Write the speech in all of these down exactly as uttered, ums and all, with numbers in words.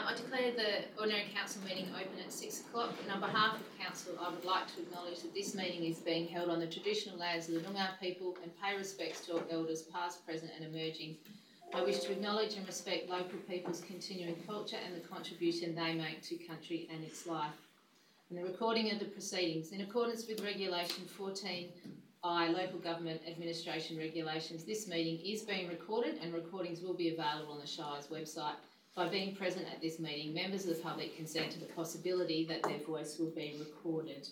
I declare the ordinary council meeting open at six o'clock, and on behalf of council I would like to acknowledge that this meeting is being held on the traditional lands of the Noongar people and pay respects to our elders past, present and emerging. I wish to acknowledge and respect local people's continuing culture and the contribution they make to country and its life. And the recording of the proceedings. In accordance with Regulation fourteen I, Local Government Administration Regulations, this meeting is being recorded and recordings will be available on the Shire's website. By being present at this meeting, members of the public consent to the possibility that their voice will be recorded.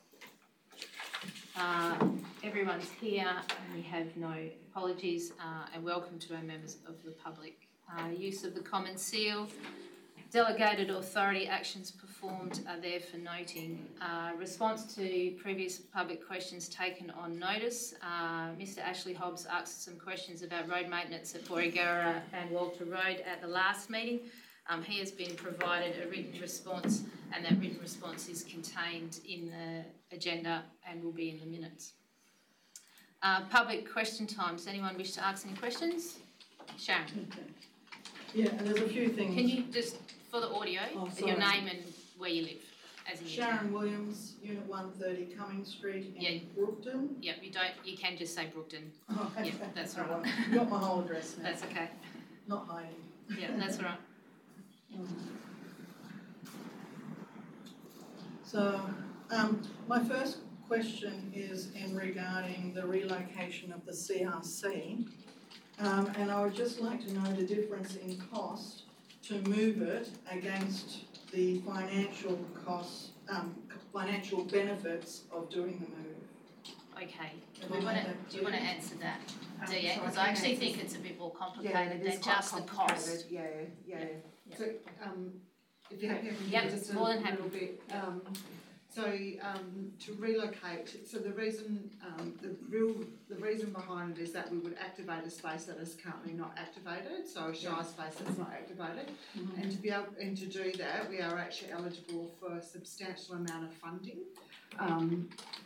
Uh, everyone's here and we have no apologies, uh, and welcome to our members of the public. Uh, use of the common seal. Delegated authority actions performed are there for noting. Uh, response to previous public questions taken on notice. Uh, Mr Ashley Hobbs asked some questions about road maintenance at Borrigara and Walter Road at the last meeting. Um, he has been provided a written response, and that written response is contained in the agenda and will be in the minutes. Uh, public question time. Does anyone wish to ask any questions? Sharon. Okay. Yeah, and there's a few things. Can you just, for the audio, oh, your name and where you live? As in Sharon Williams, Unit one thirty, Cumming Street in yeah. Brookton. Yep, you don't. You can just say Brookton. Oh, okay. Yep, that's all right. You got my whole address now. That's okay. Not hiding. Yeah, that's all right. Mm. So, um, my first question is in regarding the relocation of the C R C. Um, and I would just like to know the difference in cost to move it against the financial costs, um, financial benefits of doing the move. Okay. Do, we want to, do you want to answer that, um, Dia? Because I actually think it's a bit more complicated yeah, than just the cost. Yeah, yeah. yeah. yeah. So, um, if you're happy, yep, just more a than little happy. bit. Um, So um, to relocate, so the reason, um, the real, the reason behind it is that we would activate a space that is currently not activated, so a Shire space that's not activated, mm-hmm. and to be able and to do that, we are actually eligible for a substantial amount of funding, um,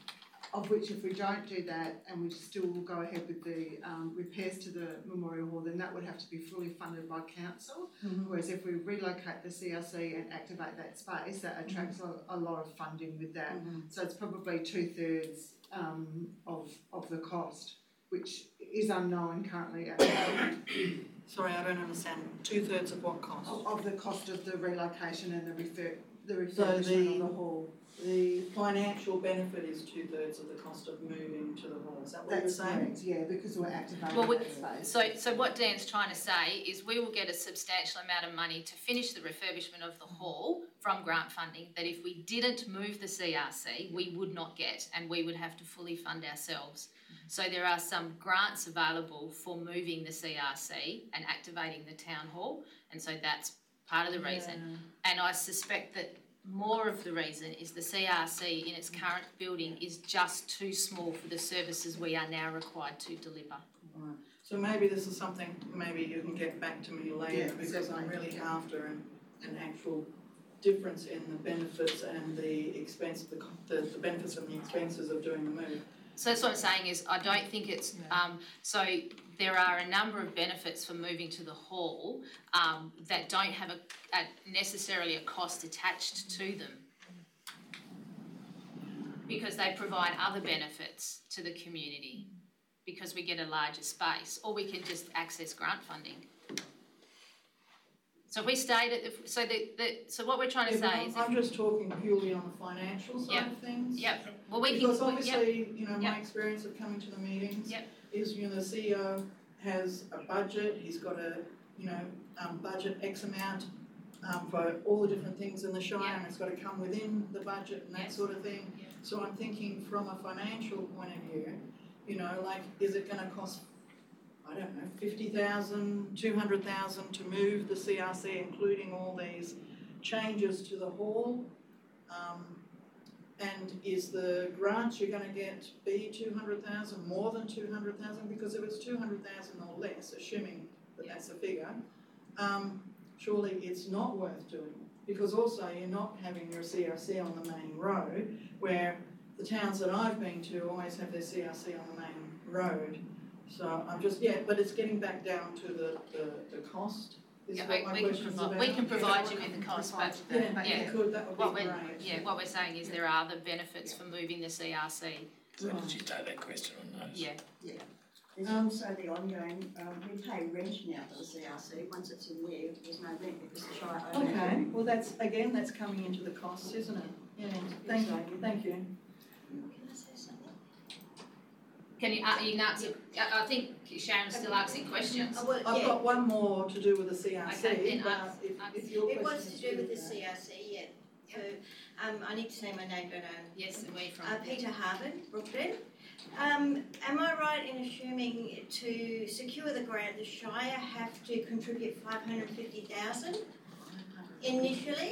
of which if we don't do that and we still go ahead with the um, repairs to the Memorial Hall, then that would have to be fully funded by council. Mm-hmm. Whereas if we relocate the C R C and activate that space, that attracts mm-hmm. a, a lot of funding with that. Mm-hmm. So it's probably two thirds um, of of the cost, which is unknown currently at the moment. Sorry, I don't understand. Two thirds of what cost? Of, of the cost of the relocation and the refer the refurbishment so the, of the hall. The financial benefit is two thirds of the cost of moving to the hall. Is that what That's you're saying? Correct, yeah, because we're activating well, we, that space. So, so what Dan's trying to say is we will get a substantial amount of money to finish the refurbishment of the hall from grant funding that if we didn't move the C R C, we would not get, and we would have to fully fund ourselves. Mm-hmm. So there are some grants available for moving the C R C and activating the town hall, and so that's part of the reason. Yeah. And I suspect that more of the reason is the C R C in its current building is just too small for the services we are now required to deliver. Right. So maybe this is something, maybe you can get back to me later, yeah, because I'm really after an, an actual difference in the benefits and the expense, the, the, the benefits and the expenses of doing the move. So that's what I'm saying is I don't think it's, yeah. um, so there are a number of benefits for moving to the hall um, that don't have a, a necessarily a cost attached to them because they provide other benefits to the community because we get a larger space, or we can just access grant funding. So if we stayed at the, so the, the so what we're trying to yeah, say I'm, is I'm just talking purely on the financial side yep. of things. Yep. Well, we because can, obviously, yep. you know, yep. my experience of coming to the meetings yep. is, you know, the C E O has a budget. He's got a, you know, um, budget X amount um, for all the different things in the Shire, yep. and it's got to come within the budget and that yep. sort of thing. Yep. So I'm thinking from a financial point of view, you know, like, is it going to cost, I don't know, fifty thousand, two hundred thousand to move the C R C, including all these changes to the hall? Um, and is the grant you're going to get be two hundred thousand, more than two hundred thousand? Because if it's two hundred thousand or less, assuming that that's a figure, um, surely it's not worth doing. Because also you're not having your C R C on the main road, where the towns that I've been to always have their C R C on the main road. So I'm just, yeah, but it's getting back down to the, the, the cost is Yeah, what we, my we can question's provide, about. we can provide you with the cost, but Yeah, if yeah. you could, that would what be we're, great. yeah, what we're saying is there are other benefits for moving the C R C. So did you take that question on notice? Yeah. Yeah. There's Um, also the ongoing, um, we pay rent now for the C R C, once it's in there, there's no rent because the Shire owns it. Okay, well, that's, again, that's coming into the costs, isn't it? Yeah, thank you, thank you. Can I say something? Can you, uh, you can answer, I, I think Sharon's still asking questions. Oh, well, I've yeah, got one more to do with the C R C, Okay, then but ask- if, ask. if your it was question to is do with the that. C R C, yeah. So, um, I need to say my name, don't I? Yes, and we from. Uh, Peter Harvin, Brooklyn. Um, am I right in assuming to secure the grant, the Shire have to contribute five hundred fifty thousand initially?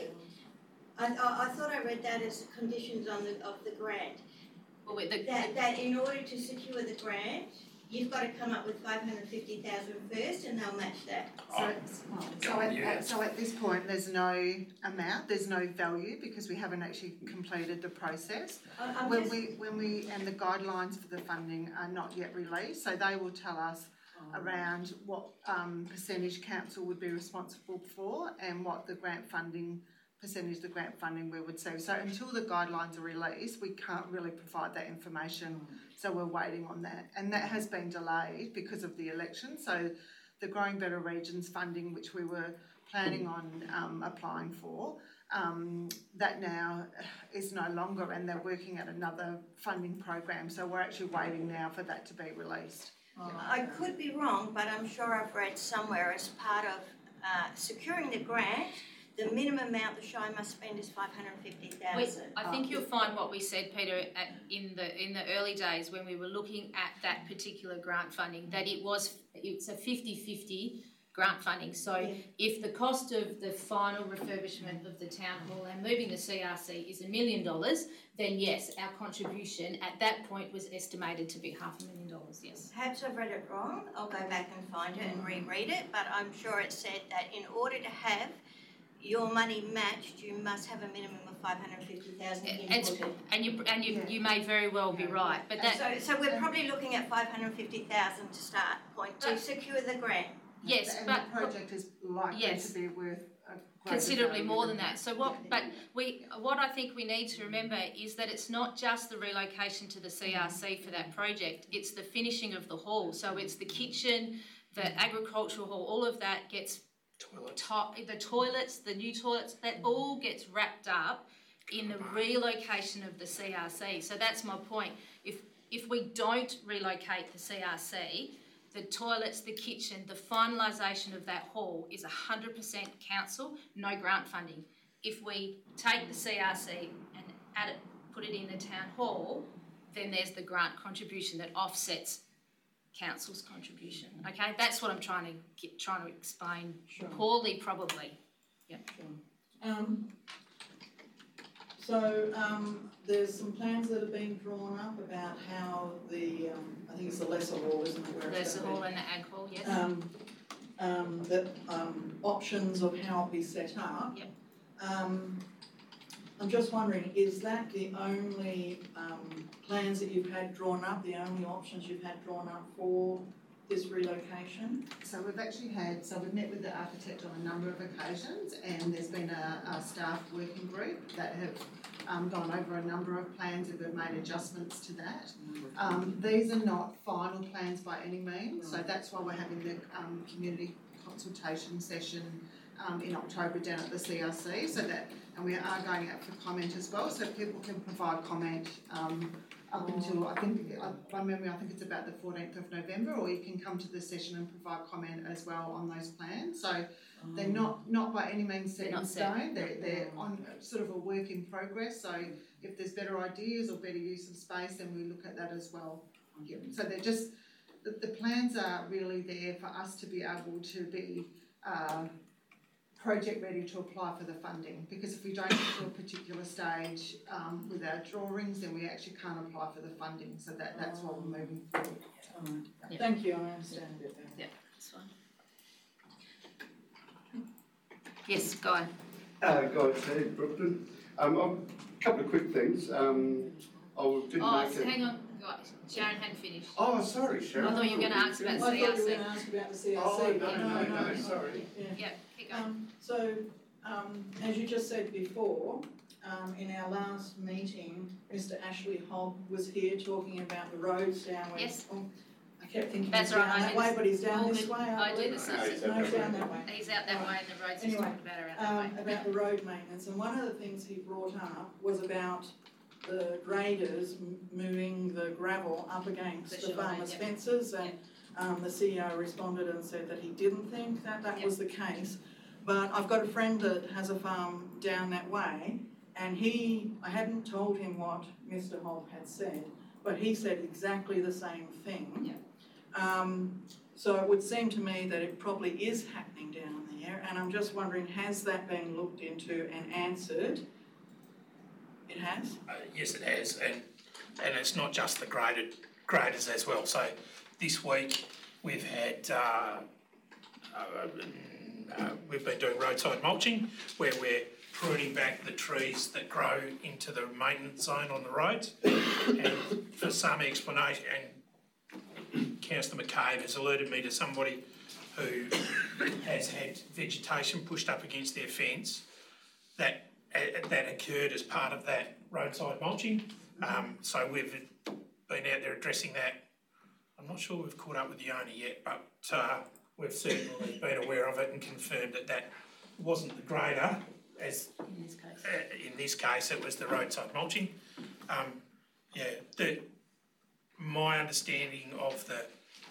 I, I, I thought I read that as conditions on the, of the grant. Well, with the, That, that in order to secure the grant, you've got to come up with five hundred fifty thousand first and they'll match that. So, so at, Yeah. at, so at this point, there's no amount, there's no value because we haven't actually completed the process. I, I'm When just, we, when we, and the guidelines for the funding are not yet released, so they will tell us around what um, percentage council would be responsible for and what the grant funding, percentage of the grant funding we would see. So until the guidelines are released, we can't really provide that information, so we're waiting on that. And that has been delayed because of the election, so the Growing Better Regions funding, which we were planning on um, applying for, um, that now is no longer, and they're working at another funding program, so we're actually waiting now for that to be released. Oh, I okay. could be wrong, but I'm sure I've read somewhere as part of uh, securing the grant, the minimum amount the Shire must spend is five hundred fifty thousand. I think you'll find what we said, Peter, at, in the in the early days when we were looking at that particular grant funding, that it was it's a fifty-fifty grant funding. So Yeah. if the cost of the final refurbishment of the town hall and moving the C R C is a million dollars, then yes, our contribution at that point was estimated to be half a million dollars, yes. Perhaps I've read it wrong, I'll go back and find it and reread it, but I'm sure it said that in order to have your money matched, you must have a minimum of five hundred fifty thousand And, inputted. and you and you, Yeah. you may very well be Yeah. right, but And that so, so we're probably looking at five hundred fifty thousand to start point to But- secure the grant. yes, And but the project is likely yes. to be worth a greater considerably value more than that. So what, Yeah. but we, what I think we need to remember is that it's not just the relocation to the C R C for that project, it's the finishing of the hall. So it's the kitchen, the agricultural hall, all of that gets, Toilet. to- the toilets, the new toilets, that all gets wrapped up in the relocation of the C R C. So that's my point. If, if we don't relocate the C R C, the toilets, the kitchen, the finalisation of that hall is one hundred percent council, no grant funding. If we take the C R C and add it, put it in the town hall, then there's the grant contribution that offsets council's contribution. Okay, that's what I'm trying to get, trying to explain Sure. poorly, probably. Um, so, um, there's some plans that have been drawn up about how the, um, I think it's the Lesser Hall, isn't it, where it's There's the gonna hall be? and the ag hall, yes. Um, um, that, um, options of how it'll be set up. Yep. Um, I'm just wondering, is that the only, um, plans that you've had drawn up, the only options you've had drawn up for this relocation? So we've actually had, so we've met with the architect on a number of occasions, and there's been a, a staff working group that have um, gone over a number of plans and we've made adjustments to that. Um, these are not final plans by any means, so that's why we're having the um, community consultation session um, in October down at the C R C, so that, and we are going out for comment as well, so people can provide comment um, up until, I think, uh, by memory, I think it's about the fourteenth of November, or you can come to the session and provide comment as well on those plans. So they're not, not by any means set They're in not set. stone, they're, they're on sort of a work in progress, so if there's better ideas or better use of space, then we look at that as well. Yeah. So they're just, the, the plans are really there for us to be able to be uh, project ready to apply for the funding, because if we don't get to a particular stage um, with our drawings, then we actually can't apply for the funding, so that, that's what we're moving forward. Alright, Yeah. thank you, I understand a bit better. Yeah, that's fine. Yes, go on. Uh, Guy Ted, Brooklyn. Um, I've- a couple of quick things. Um, I didn't Oh, make so it. hang on, right, Sharon hadn't finished. Oh, sorry, I Sharon. thought you were going to ask about I thought C you R were C. going to ask about the C R C. Oh, no, but no, no, sorry. Yeah. Yeah, keep going. Um, so, um, as you just said before, um, in our last meeting, Mister Ashley Hogg was here talking about the roads down where. Yes. Oh, I kept thinking That's he's right, down I that do way, this- but he's down all this good. way, I I do believe. the same. No, he's down that way. He's out that way and the roads he's Anyway, talking about are out that way. Um, about the road maintenance, and one of the things he brought up was about the graders m- moving the gravel up against The the shoreline, farmers' yeah. fences, and um, the C E O responded and said that he didn't think that that Yeah. was the case. But I've got a friend that has a farm down that way, and he, I hadn't told him what Mister Hogg had said, but he said exactly the same thing. Um, so it would seem to me that it probably is happening down there, and I'm just wondering, has that been looked into and answered? It has? Uh, yes, it has, and and it's not just the graded graders as well. So this week we've had uh, uh, uh, we've been doing roadside mulching where we're pruning back the trees that grow into the maintenance zone on the roads. And for some explanation, and Councillor McCabe has alerted me to somebody who has had vegetation pushed up against their fence that uh, that occurred as part of that roadside mulching. Um, so we've been out there addressing that. I'm not sure we've caught up with the owner yet, but uh, we've certainly been aware of it and confirmed that that wasn't the grader. As In this case. uh, in this case, it was the roadside mulching. Um, yeah, the my understanding of the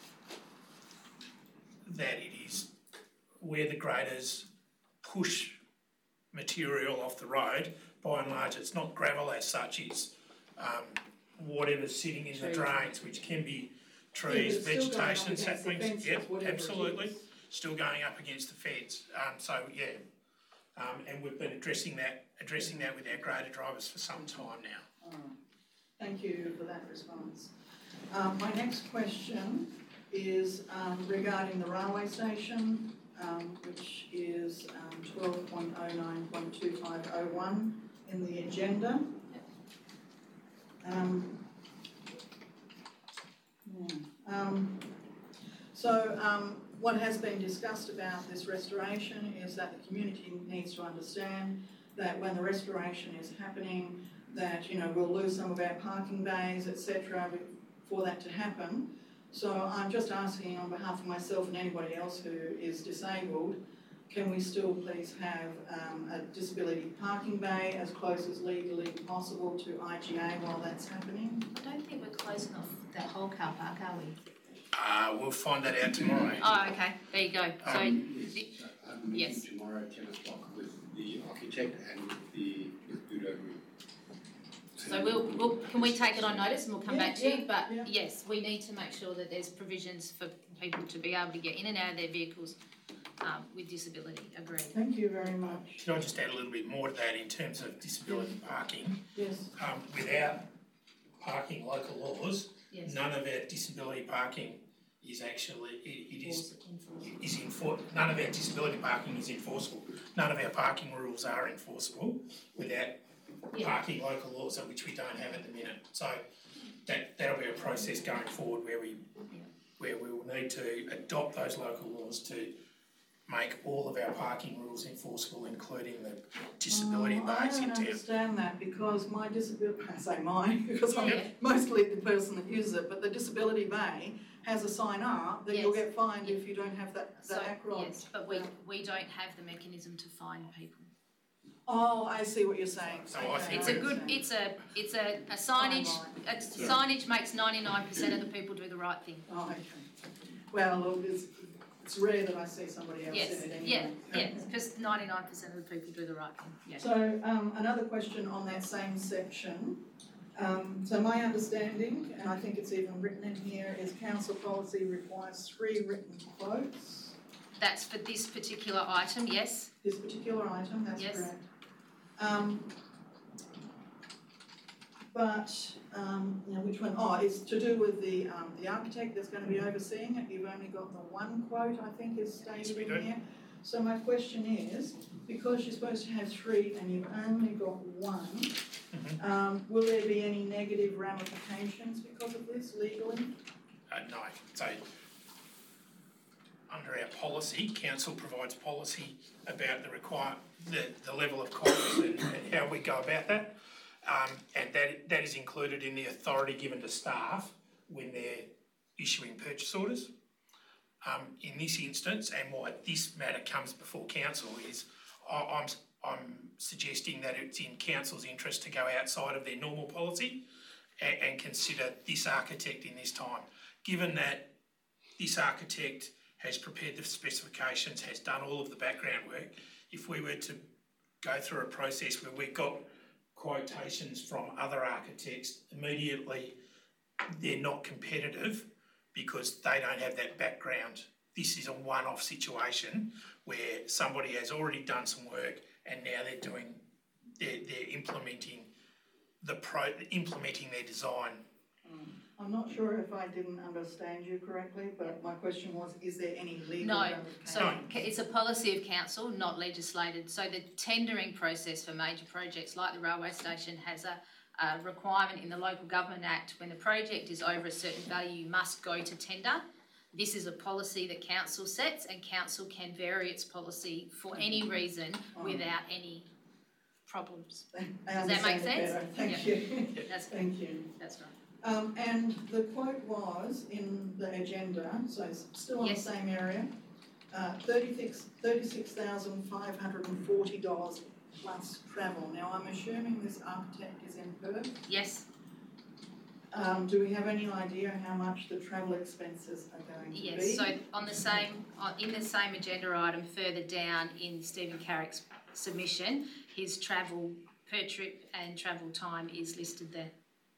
that it is where the graders push material off the road. By and large, it's not gravel as such. It's um, whatever's sitting in the Trees. drains, which can be Yeah, trees, but it's still going up vegetation, against the saplings. fences, Yep, whatever it absolutely. is. Still going up against the fence. Um, so yeah. Um, and we've been addressing that, addressing that with our grader drivers for some time now. Alright, thank you for that response. Um, my next question is um, regarding the railway station, um, which is um, twelve point oh nine point two five oh one in the agenda. Um, yeah, um, so um, what has been discussed about this restoration is that the community needs to understand that when the restoration is happening, that, you know, we'll lose some of our parking bays, et cetera, for that to happen. So I'm just asking on behalf of myself and anybody else who is disabled, can we still please have um, a disability parking bay as close as legally possible to I G A while that's happening? I don't think we're close enough that whole car park, are we? Uh, we'll find that out tomorrow. Oh, okay, there you go. So, Um, the- Yes, I have a meeting yes. tomorrow at ten o'clock with the architect and with the, with Budo Group. so we'll, we'll, can we take it on notice and we'll come Yeah, back to you? yeah, But yeah. yes, we need to make sure that there's provisions for people to be able to get in and out of their vehicles um, with disability, agreed. Thank you very much. Can I just add a little bit more to that in terms of disability parking? Yes, Um, without parking local laws, Yes. none of our disability parking is actually, it, it is, Enforceable. is enfor- none of our disability parking is enforceable. None of our parking rules are enforceable without Yeah. parking local laws, which we don't have at the minute. So that, that'll be a process going forward where we, where we will need to adopt those local laws to make all of our parking rules enforceable, including the disability Oh, I bays in don't town. understand that because my disability, I say mine, because I'm Yeah. mostly the person that uses it, but the disability bay has a sign up that you'll Yes. get fined if you don't have that, So, that acronym. yes, but we, we don't have the mechanism to fine people. Oh, I see what you're saying. So I Okay, think It's a good, understand. it's a, it's a, a signage, Fine a signage makes ninety-nine percent of the people do the right thing. Oh, okay. Well, look, it's, it's rare that I see somebody else Yes, in it yeah, anyway. yes, because ninety-nine percent of the people do the right thing, yeah. So, um, another question on that same section. Um, so my understanding, and I think it's even written in here, is council policy requires three written quotes. That's for this particular item, yes, This particular item, that's Yes. correct. Um, but, um, you know, which one? Oh, it's to do with the, um, the architect that's gonna be overseeing it. You've only got the one quote, I think, is stated we in do. here. So my question is, because you're supposed to have three and you've only got one, Mhm. um, will there be any negative ramifications because of this legally? Uh, no, so under our policy, council provides policy about the require, the, the level of costs and, and how we go about that. Um, and that, that is included in the authority given to staff when they're issuing purchase orders. Um, in this instance, and why this matter comes before council is, I, I'm, I'm suggesting that it's in council's interest to go outside of their normal policy and, and consider this architect in this time. Given that this architect has prepared the specifications, has done all of the background work, if we were to go through a process where we got quotations from other architects, immediately they're not competitive because they don't have that background. This is a one-off situation where somebody has already done some work and now they're doing, they're, they're implementing the pro, implementing their design. I'm not sure if I didn't understand you correctly, but my question was, is there any legal No, ramifications? so it's a policy of council, not legislated. So the tendering process for major projects like the railway station has a, a requirement in the Local Government Act. When the project is over a certain value, you must go to tender. This is a policy that council sets, and council can vary its policy for any reason Oh. without any problems. I Does that make understand it sense? better. Thank Yeah. you. That's Thank you. That's right. Um, and the quote was in the agenda, so it's still on Yes. the same area, uh, thirty-six thousand five hundred and forty dollars plus travel. Now, I'm assuming this architect is in Perth. Yes. Um, do we have any idea how much the travel expenses are going to be? Yes. So on the same, on, in the same agenda item further down in Stephen Carrick's submission, his travel per trip and travel time is listed there.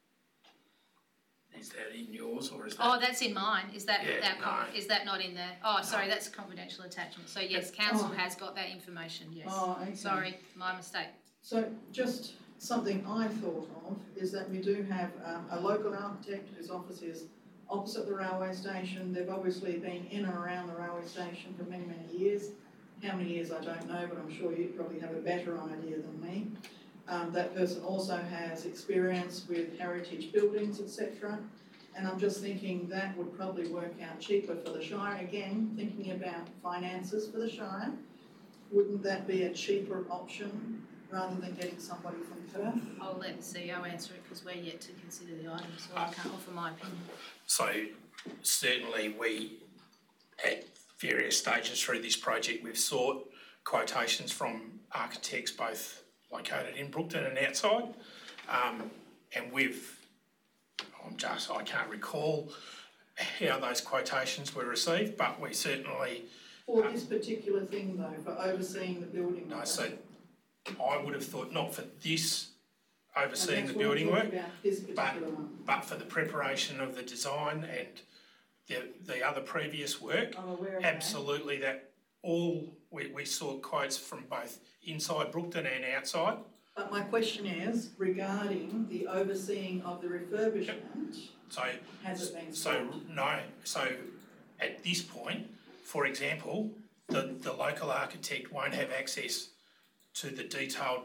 Is that in yours or is that? Oh, that's in mine. Is that, Yeah, that com- no. is that not in there? Oh, sorry, that's a confidential attachment. So yes, council Oh. has got that information, yes. Oh, okay. Sorry, my mistake. So just something I thought of is that we do have um, a local architect whose office is opposite the railway station. They've obviously been in and around the railway station for many, many years. How many years I don't know, but I'm sure you probably have a better idea than me. Um, that person also has experience with heritage buildings, et cetera. And I'm just thinking that would probably work out cheaper for the Shire. Again, thinking about finances for the Shire, wouldn't that be a cheaper option rather than getting somebody from Perth? I'll let the C E O answer it because we're yet to consider the item, so I can't offer my opinion. So certainly we, at various stages through this project, we've sought quotations from architects both located in Brookton and outside, um, and we've, I'm just, I can't recall how those quotations were received, but we certainly... For this particular thing though, for overseeing the building No, work. so I would have thought not for this overseeing And the that's what I'm building talking work, about, this particular one. but for the preparation of the design and the, the other previous work, I'm aware of that. absolutely that all, we, we saw quotes from both inside Brookton and outside. But my question is regarding the overseeing of the refurbishment, So, has it been so sought? no, so at this point, for example, the, the local architect won't have access to the detailed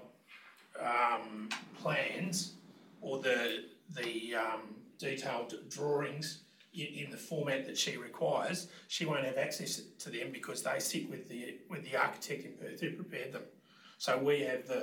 um, plans or the, the um, detailed drawings in, in the format that she requires. She won't have access to them because they sit with the, with the architect in Perth who prepared them. So we have the,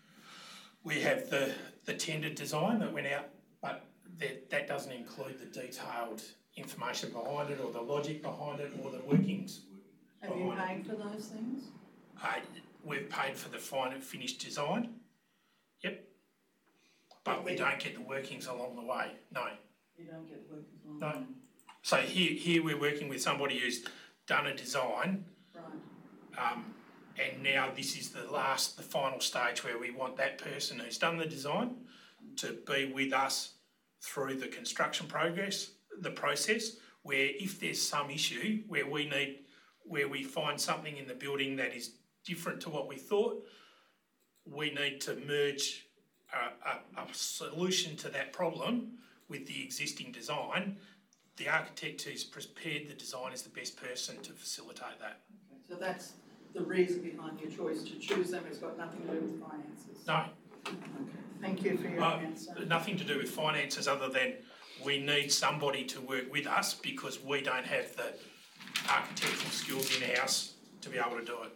we have the, the tendered design that went out, but that, that doesn't include the detailed information behind it or the logic behind it or the workings. Have you paid for those things? Uh, we've paid for the final finished design, yep, but we don't get the workings along the way, no. You don't get workers on No. them. So here, here we're working with somebody who's done a design, Right. um, and now this is the last, the final stage where we want that person who's done the design to be with us through the construction progress, the process, where if there's some issue where we need, where we find something in the building that is different to what we thought, we need to merge a, a, a solution to that problem with the existing design. The architect who's prepared the design is the best person to facilitate that. Okay. So that's the reason behind your choice to choose them. It's got nothing to do with finances. No, Okay. Thank you for your uh, answer. nothing to do with finances other than we need somebody to work with us because we don't have the, architectural skills in-house to be able to do it.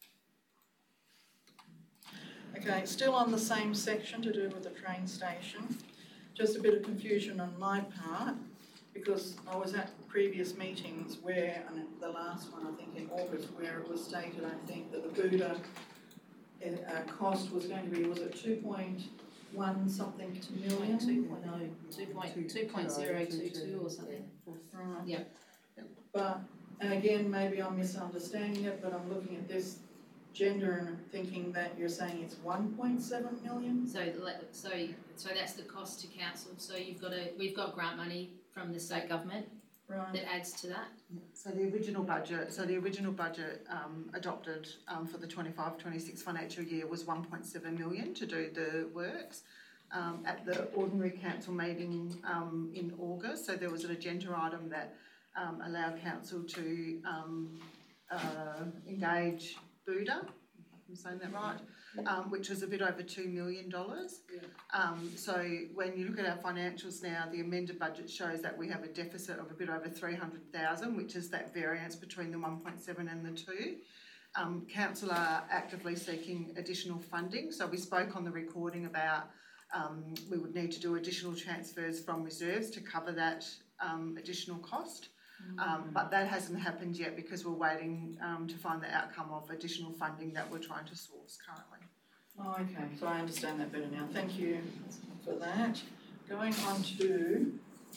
Okay, still on the same section to do with the train station. Just a bit of confusion on my part, because I was at previous meetings where, and the last one I think in August, where it was stated, I think, that the Buddha uh, cost was going to be, was it two point one something to million? two point oh, two point two point zero two two or something. Right. Yeah. But, and again, maybe I'm misunderstanding it, but I'm looking at this gender and thinking that you're saying it's one point seven million? So, so, so that's the cost to council. So you've got a, we've got grant money from the state government Right. that adds to that. So the original budget, so the original budget um, adopted um, for the twenty-five twenty-six financial year was one point seven million to do the works. Um, at the ordinary council meeting um, in August, so there was an agenda item that um, allowed council to um, uh, engage Buddha, if I'm saying that right, um, which was a bit over two million dollars. Yeah. Um, so when you look at our financials now, the amended budget shows that we have a deficit of a bit over three hundred thousand, which is that variance between the one point seven and the two. Um, council are actively seeking additional funding. So we spoke on the recording about um, we would need to do additional transfers from reserves to cover that um, additional cost. Um, but that hasn't happened yet because we're waiting um, to find the outcome of additional funding that we're trying to source currently. Oh, okay, so I understand that better now. Thank you for that. Going on to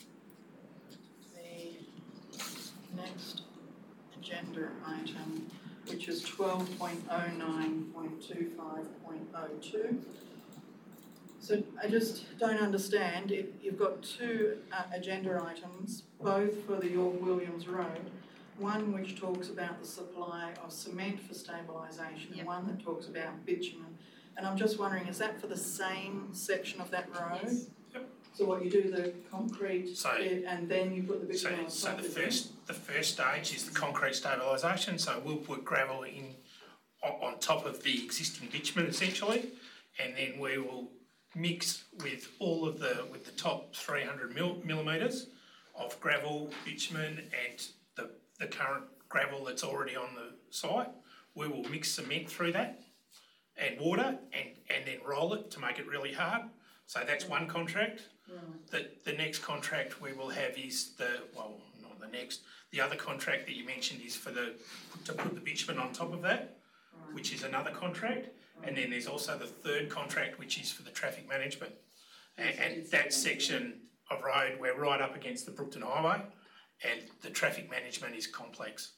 the next agenda item, which is twelve point oh nine point two five point oh two. So I just don't understand, it, you've got two uh, agenda items, both for the York Williams Road, one which talks about the supply of cement for stabilisation, Yep. and one that talks about bitumen. And I'm just wondering, is that for the same section of that road? Yes. Yep. So what, you do the concrete So- bit and then you put the So, bitumen on so top the of it? first, the first stage is the concrete stabilisation, so we'll put gravel in on, on top of the existing bitumen essentially, and then we will mix with all of the, with the top three hundred mil, millimetres of gravel, bitumen and the, the current gravel that's already on the site. We will mix cement through that and water and, and then roll it to make it really hard. So that's one contract. Right. The, the next contract we will have is the, well, not the next, the other contract that you mentioned is for the, to put the bitumen on top of that, Right. which is another contract. And then there's also the third contract, which is for the traffic management. And, and that section of road, we're right up against the Brookton Highway, and the traffic management is complex.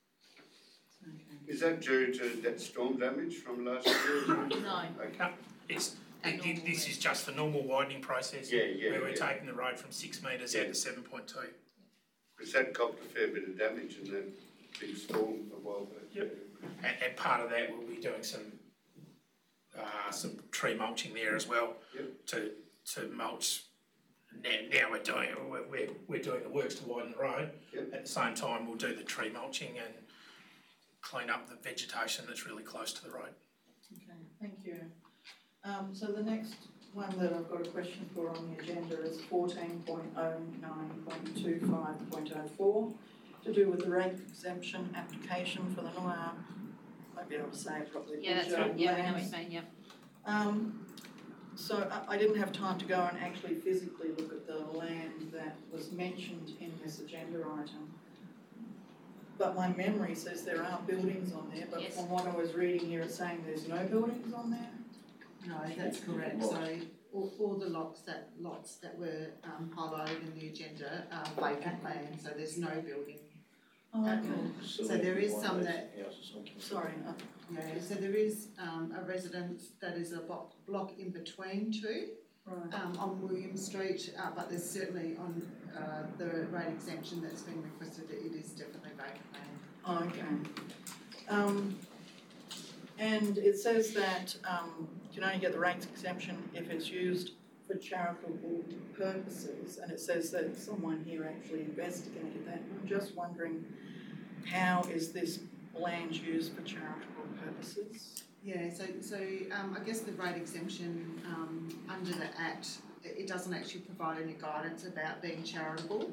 Is that due to that storm damage from last year? No. Okay, it's, it, it, this is just the normal widening process. Yeah, yeah, where we're yeah. taking the road from six metres Yeah. out to seven point two. Because that copped a fair bit of damage in that big storm a while back. Yep. And, and part of that, we'll be doing some uh, some tree mulching there as well. Yep. To to mulch. Now, now we're doing we're, we're we're doing the works to widen the road. Yep. At the same time, we'll do the tree mulching and clean up the vegetation that's really close to the road. Okay, thank you. Um, so the next one that I've got a question for on the agenda is fourteen point oh nine point two five point oh four, to do with the rate exemption application for the Noir, I won't be able to say it properly. Yeah, that's Bridge right. Road Yeah, we know what lands. you mean, yeah. Um, so I, I didn't have time to go and actually physically look at the land that was mentioned in this agenda item. But my memory says there are buildings on there, but Yes. from what I was reading here, it's saying there's no buildings on there? No, that's correct. So all, all the lots that lots that were um, highlighted in the agenda are vacant land, so there's no building. Oh, at okay. all. So there is some that, Sorry, uh, yeah, so there is um, a residence that is a block, block in between two right. um, on William Street, uh, but there's certainly on uh, the rate exemption that's been requested, it is definitely vacant land. Oh, okay. Um, and it says that um, you can only get the rates exemption if it's used for charitable purposes, and it says that someone here actually investigated that. I'm just wondering, how is this land used for charitable purposes? Yeah, so so um, I guess the rate exemption um, under the Act, it, it doesn't actually provide any guidance about being charitable.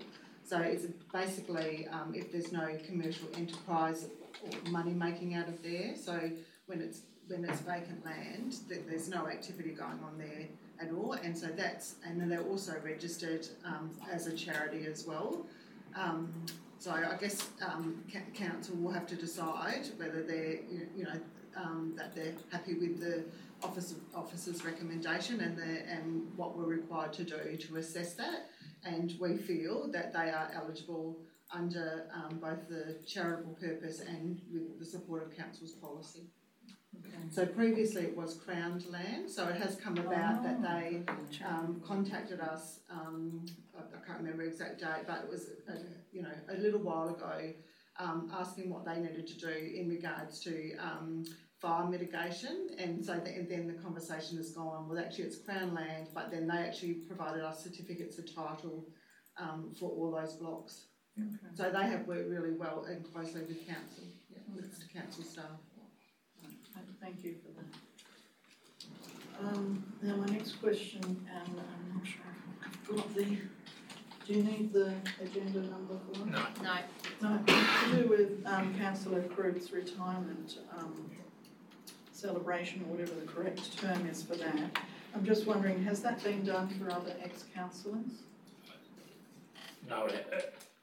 So it's basically um, if there's no commercial enterprise or money making out of there. So when it's when it's vacant land, that there's no activity going on there at all. And so that's and then they're also registered um, as a charity as well. Um, so I guess um, council will have to decide whether they're you know um, that they're happy with the office officer's recommendation and the and what we're required to do to assess that. And we feel that they are eligible under um, both the charitable purpose and with the support of council's policy. Okay. So previously it was crowned land, so it has come about oh, that they um, contacted us, um, I can't remember the exact date, but it was a, you know a little while ago, um, asking what they needed to do in regards to um, fire mitigation, and so the, and then the conversation has gone, well actually it's Crown land, but then they actually provided us certificates of title um, for all those blocks. Okay. So they have worked really well and closely with council, yeah, with the council staff. Thank you for that. Um, now my next question, and I'm not sure if I've got the, do you need the agenda number for it? No. No. No, it's to do with um, Councillor Croot's retirement um, celebration, or whatever the correct term is for that. I'm just wondering, has that been done for other ex-councillors? No, uh,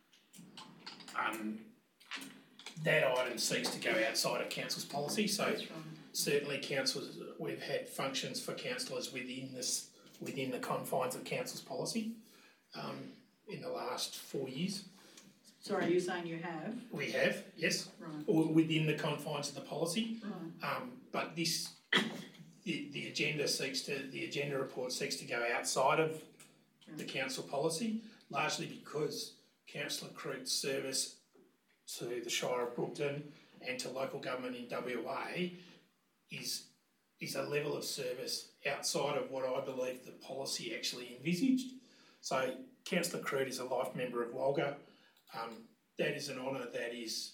um, that item seeks to go outside of council's policy, so That's right. certainly councils, we've had functions for councillors within this, within the confines of council's policy um, in the last four years. Sorry, you're saying you have? We have, yes, Right. or within the confines of the policy. Right. Um, but this, the, the agenda seeks to, the agenda report seeks to go outside of the council policy, largely because Councillor Croot's service to the Shire of Brookton and to local government in W A is, is a level of service outside of what I believe the policy actually envisaged. So Councillor Croot is a life member of Walga. Um, that is an honour that is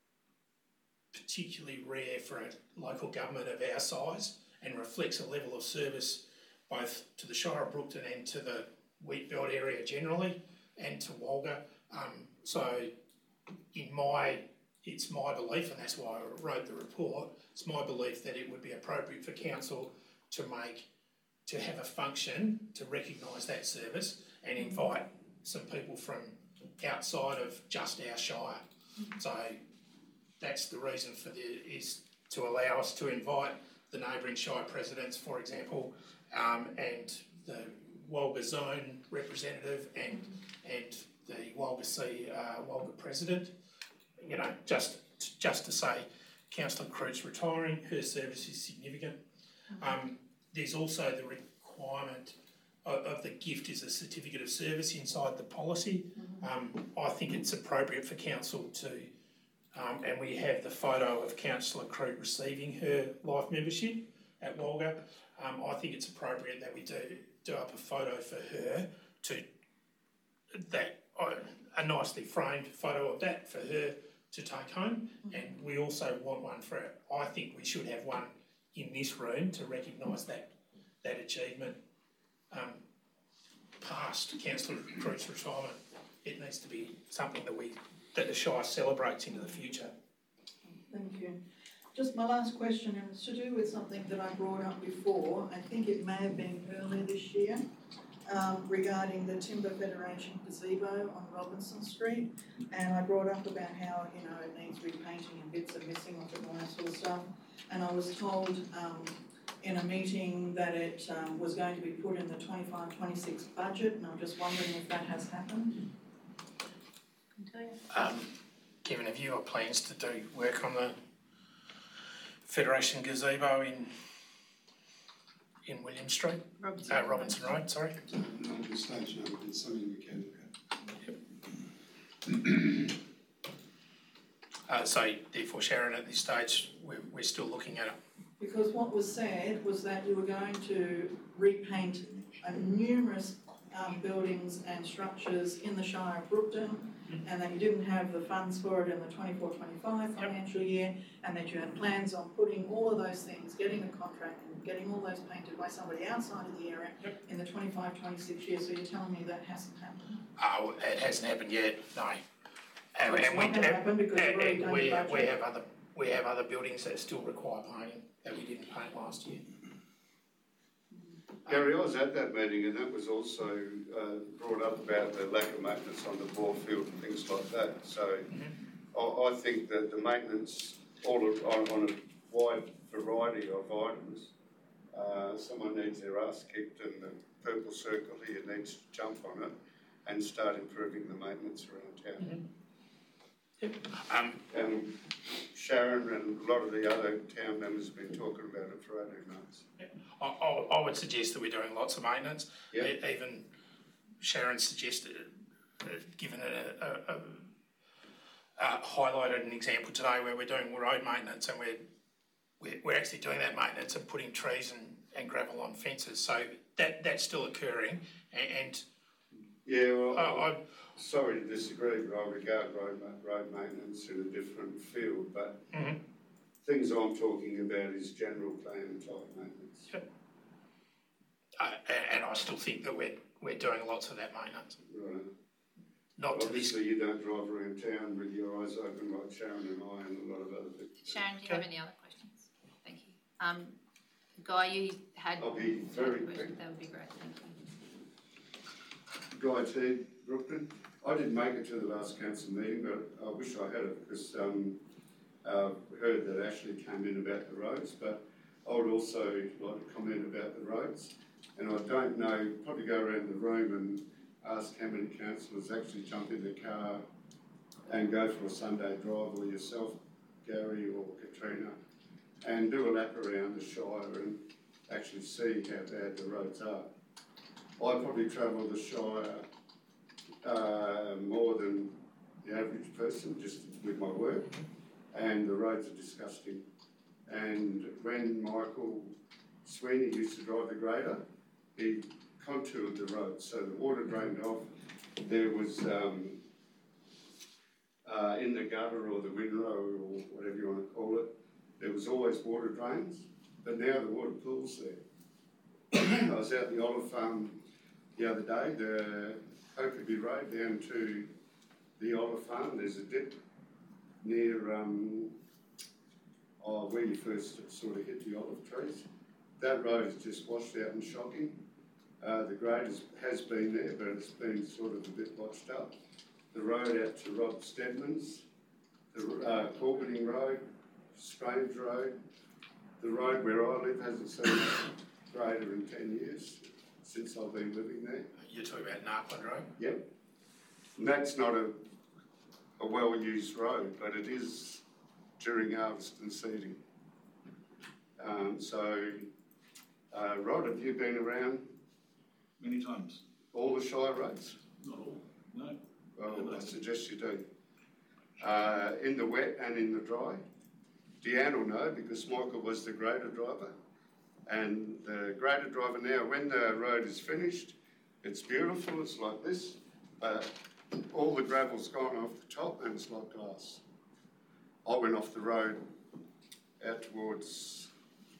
particularly rare for a local government of our size and reflects a level of service both to the Shire of Brookton and to the Wheatbelt area generally and to Walga. Um, so in my, it's my belief, and that's why I wrote the report, it's my belief that it would be appropriate for council to make, to have a function to recognise that service and invite some people from outside of just our shire. So that's the reason for the, is to allow us to invite the neighbouring shire presidents, for example, um, and the Walga zone representative and and the Walga C, uh, Walga president. You know, just just to say, Councillor Croot's retiring, her service is significant. Um, there's also the requirement of, of the gift is a certificate of service inside the policy. Um, I think it's appropriate for council to, um, and we have the photo of Councillor Croot receiving her life membership at Walga. Um, I think it's appropriate that we do do up a photo for her to that uh, a nicely framed photo of that for her to take home, and we also want one for it. I think we should have one in this room to recognise that that achievement um, past Councillor Croot's retirement. It needs to be something that we that the Shire celebrates into the future. Thank you. Just my last question, and it's to do with something that I brought up before. I think it may have been earlier this year, um, regarding the Timber Federation gazebo on Robinson Street, and I brought up about how, you know, it needs repainting and bits are missing off it and all that sort of stuff. And I was told um, in a meeting that it um, was going to be put in the twenty-five twenty-six budget, and I'm just wondering if that has happened. Um, Kevin, have you got plans to do work on the Federation gazebo in in William Street? Robinson, uh, Robinson Road, sorry. No, at this stage, no, but it's something we can look at. Uh, so therefore, Sharon, at this stage, we're, we're still looking at it. Because what was said was that you were going to repaint a numerous um, buildings and structures in the Shire of Brookton, and that you didn't have the funds for it in the twenty-four twenty-five financial year, and that you had plans on putting all of those things, getting a contract and getting all those painted by somebody outside of the area Yep. in the twenty-five twenty-six year, so you're telling me that hasn't happened? Oh, it hasn't happened yet, no. And, Well, it's and we, not gonna happen because you've and, already and done we, your budget. we have other, we have other buildings that still require painting that we didn't paint last year. Gary, I was at that meeting and that was also uh, brought up about the lack of maintenance on the ball field and things like that. So I, I think that the maintenance all of, on, on a wide variety of items, uh, someone needs their ass kicked and the purple circle here needs to jump on it and start improving the maintenance around town. Mm-hmm. Um, And Sharon and a lot of the other town members have been talking about it for eighteen months. I, I, I would suggest that we're doing lots of maintenance. Yeah. E- Even Sharon suggested, uh, given a, a, a uh, highlighted an example today where we're doing road maintenance and we're, we're, we're actually doing that maintenance and putting trees and, and gravel on fences. So that, that's still occurring and, and Yeah, well, I, I, sorry to disagree, but I regard road, ma- road maintenance in a different field, but Mhm. things I'm talking about is general plan type maintenance. uh, and I still think that we're, we're doing lots of that maintenance. Right. Not to this. Obviously, you don't drive around town with your eyes open like Sharon and I and a lot of other people. Sharon, do you have any other questions? Thank you. Um, Guy, you had. I'll be very quick. That would be great, thank you. Guy T, Brookton. I didn't make it to the last council meeting, but I wish I had it because um, uh, heard that Ashley came in about the roads, but I would also like to comment about the roads. And I don't know, probably go around the room and ask how many councillors actually jump in the car and go for a Sunday drive, or yourself, Gary or Katrina, and do a lap around the Shire and actually see how bad the roads are. I probably travel the Shire uh, more than the average person, just with my work, and the roads are disgusting. And when Michael Sweeney used to drive the grader, he contoured the road, so the water drained off. There was, um, uh, in the gutter or the windrow or whatever you want to call it, there was always water drains, but now the water pools there. I was out the Olive Farm the other day, the Oakby Road down to the Olive Farm. There's a dip near um, oh, where you first sort of hit the olive trees. That road is just washed out and shocking. Uh, the grade is, has been there, but it's been sort of a bit botched up. The road out to Rob Stedman's, the uh, Corbiting Road, Strange Road, the road where I live hasn't seen a grader in ten years since I've been living there. You're talking about Narpland Road? Yep. And that's not a, a well-used road, but it is during harvest and seeding. Um, so, uh, Rod, have you been around Many times. all the Shire roads? Not all, no. Well, I suggest you do. Uh, in the wet and in the dry. Deanne will know because Michael was the grader driver. And the grader driver now, when the road is finished, it's beautiful, it's like this, but all the gravel's gone off the top and it's like glass. I went off the road out towards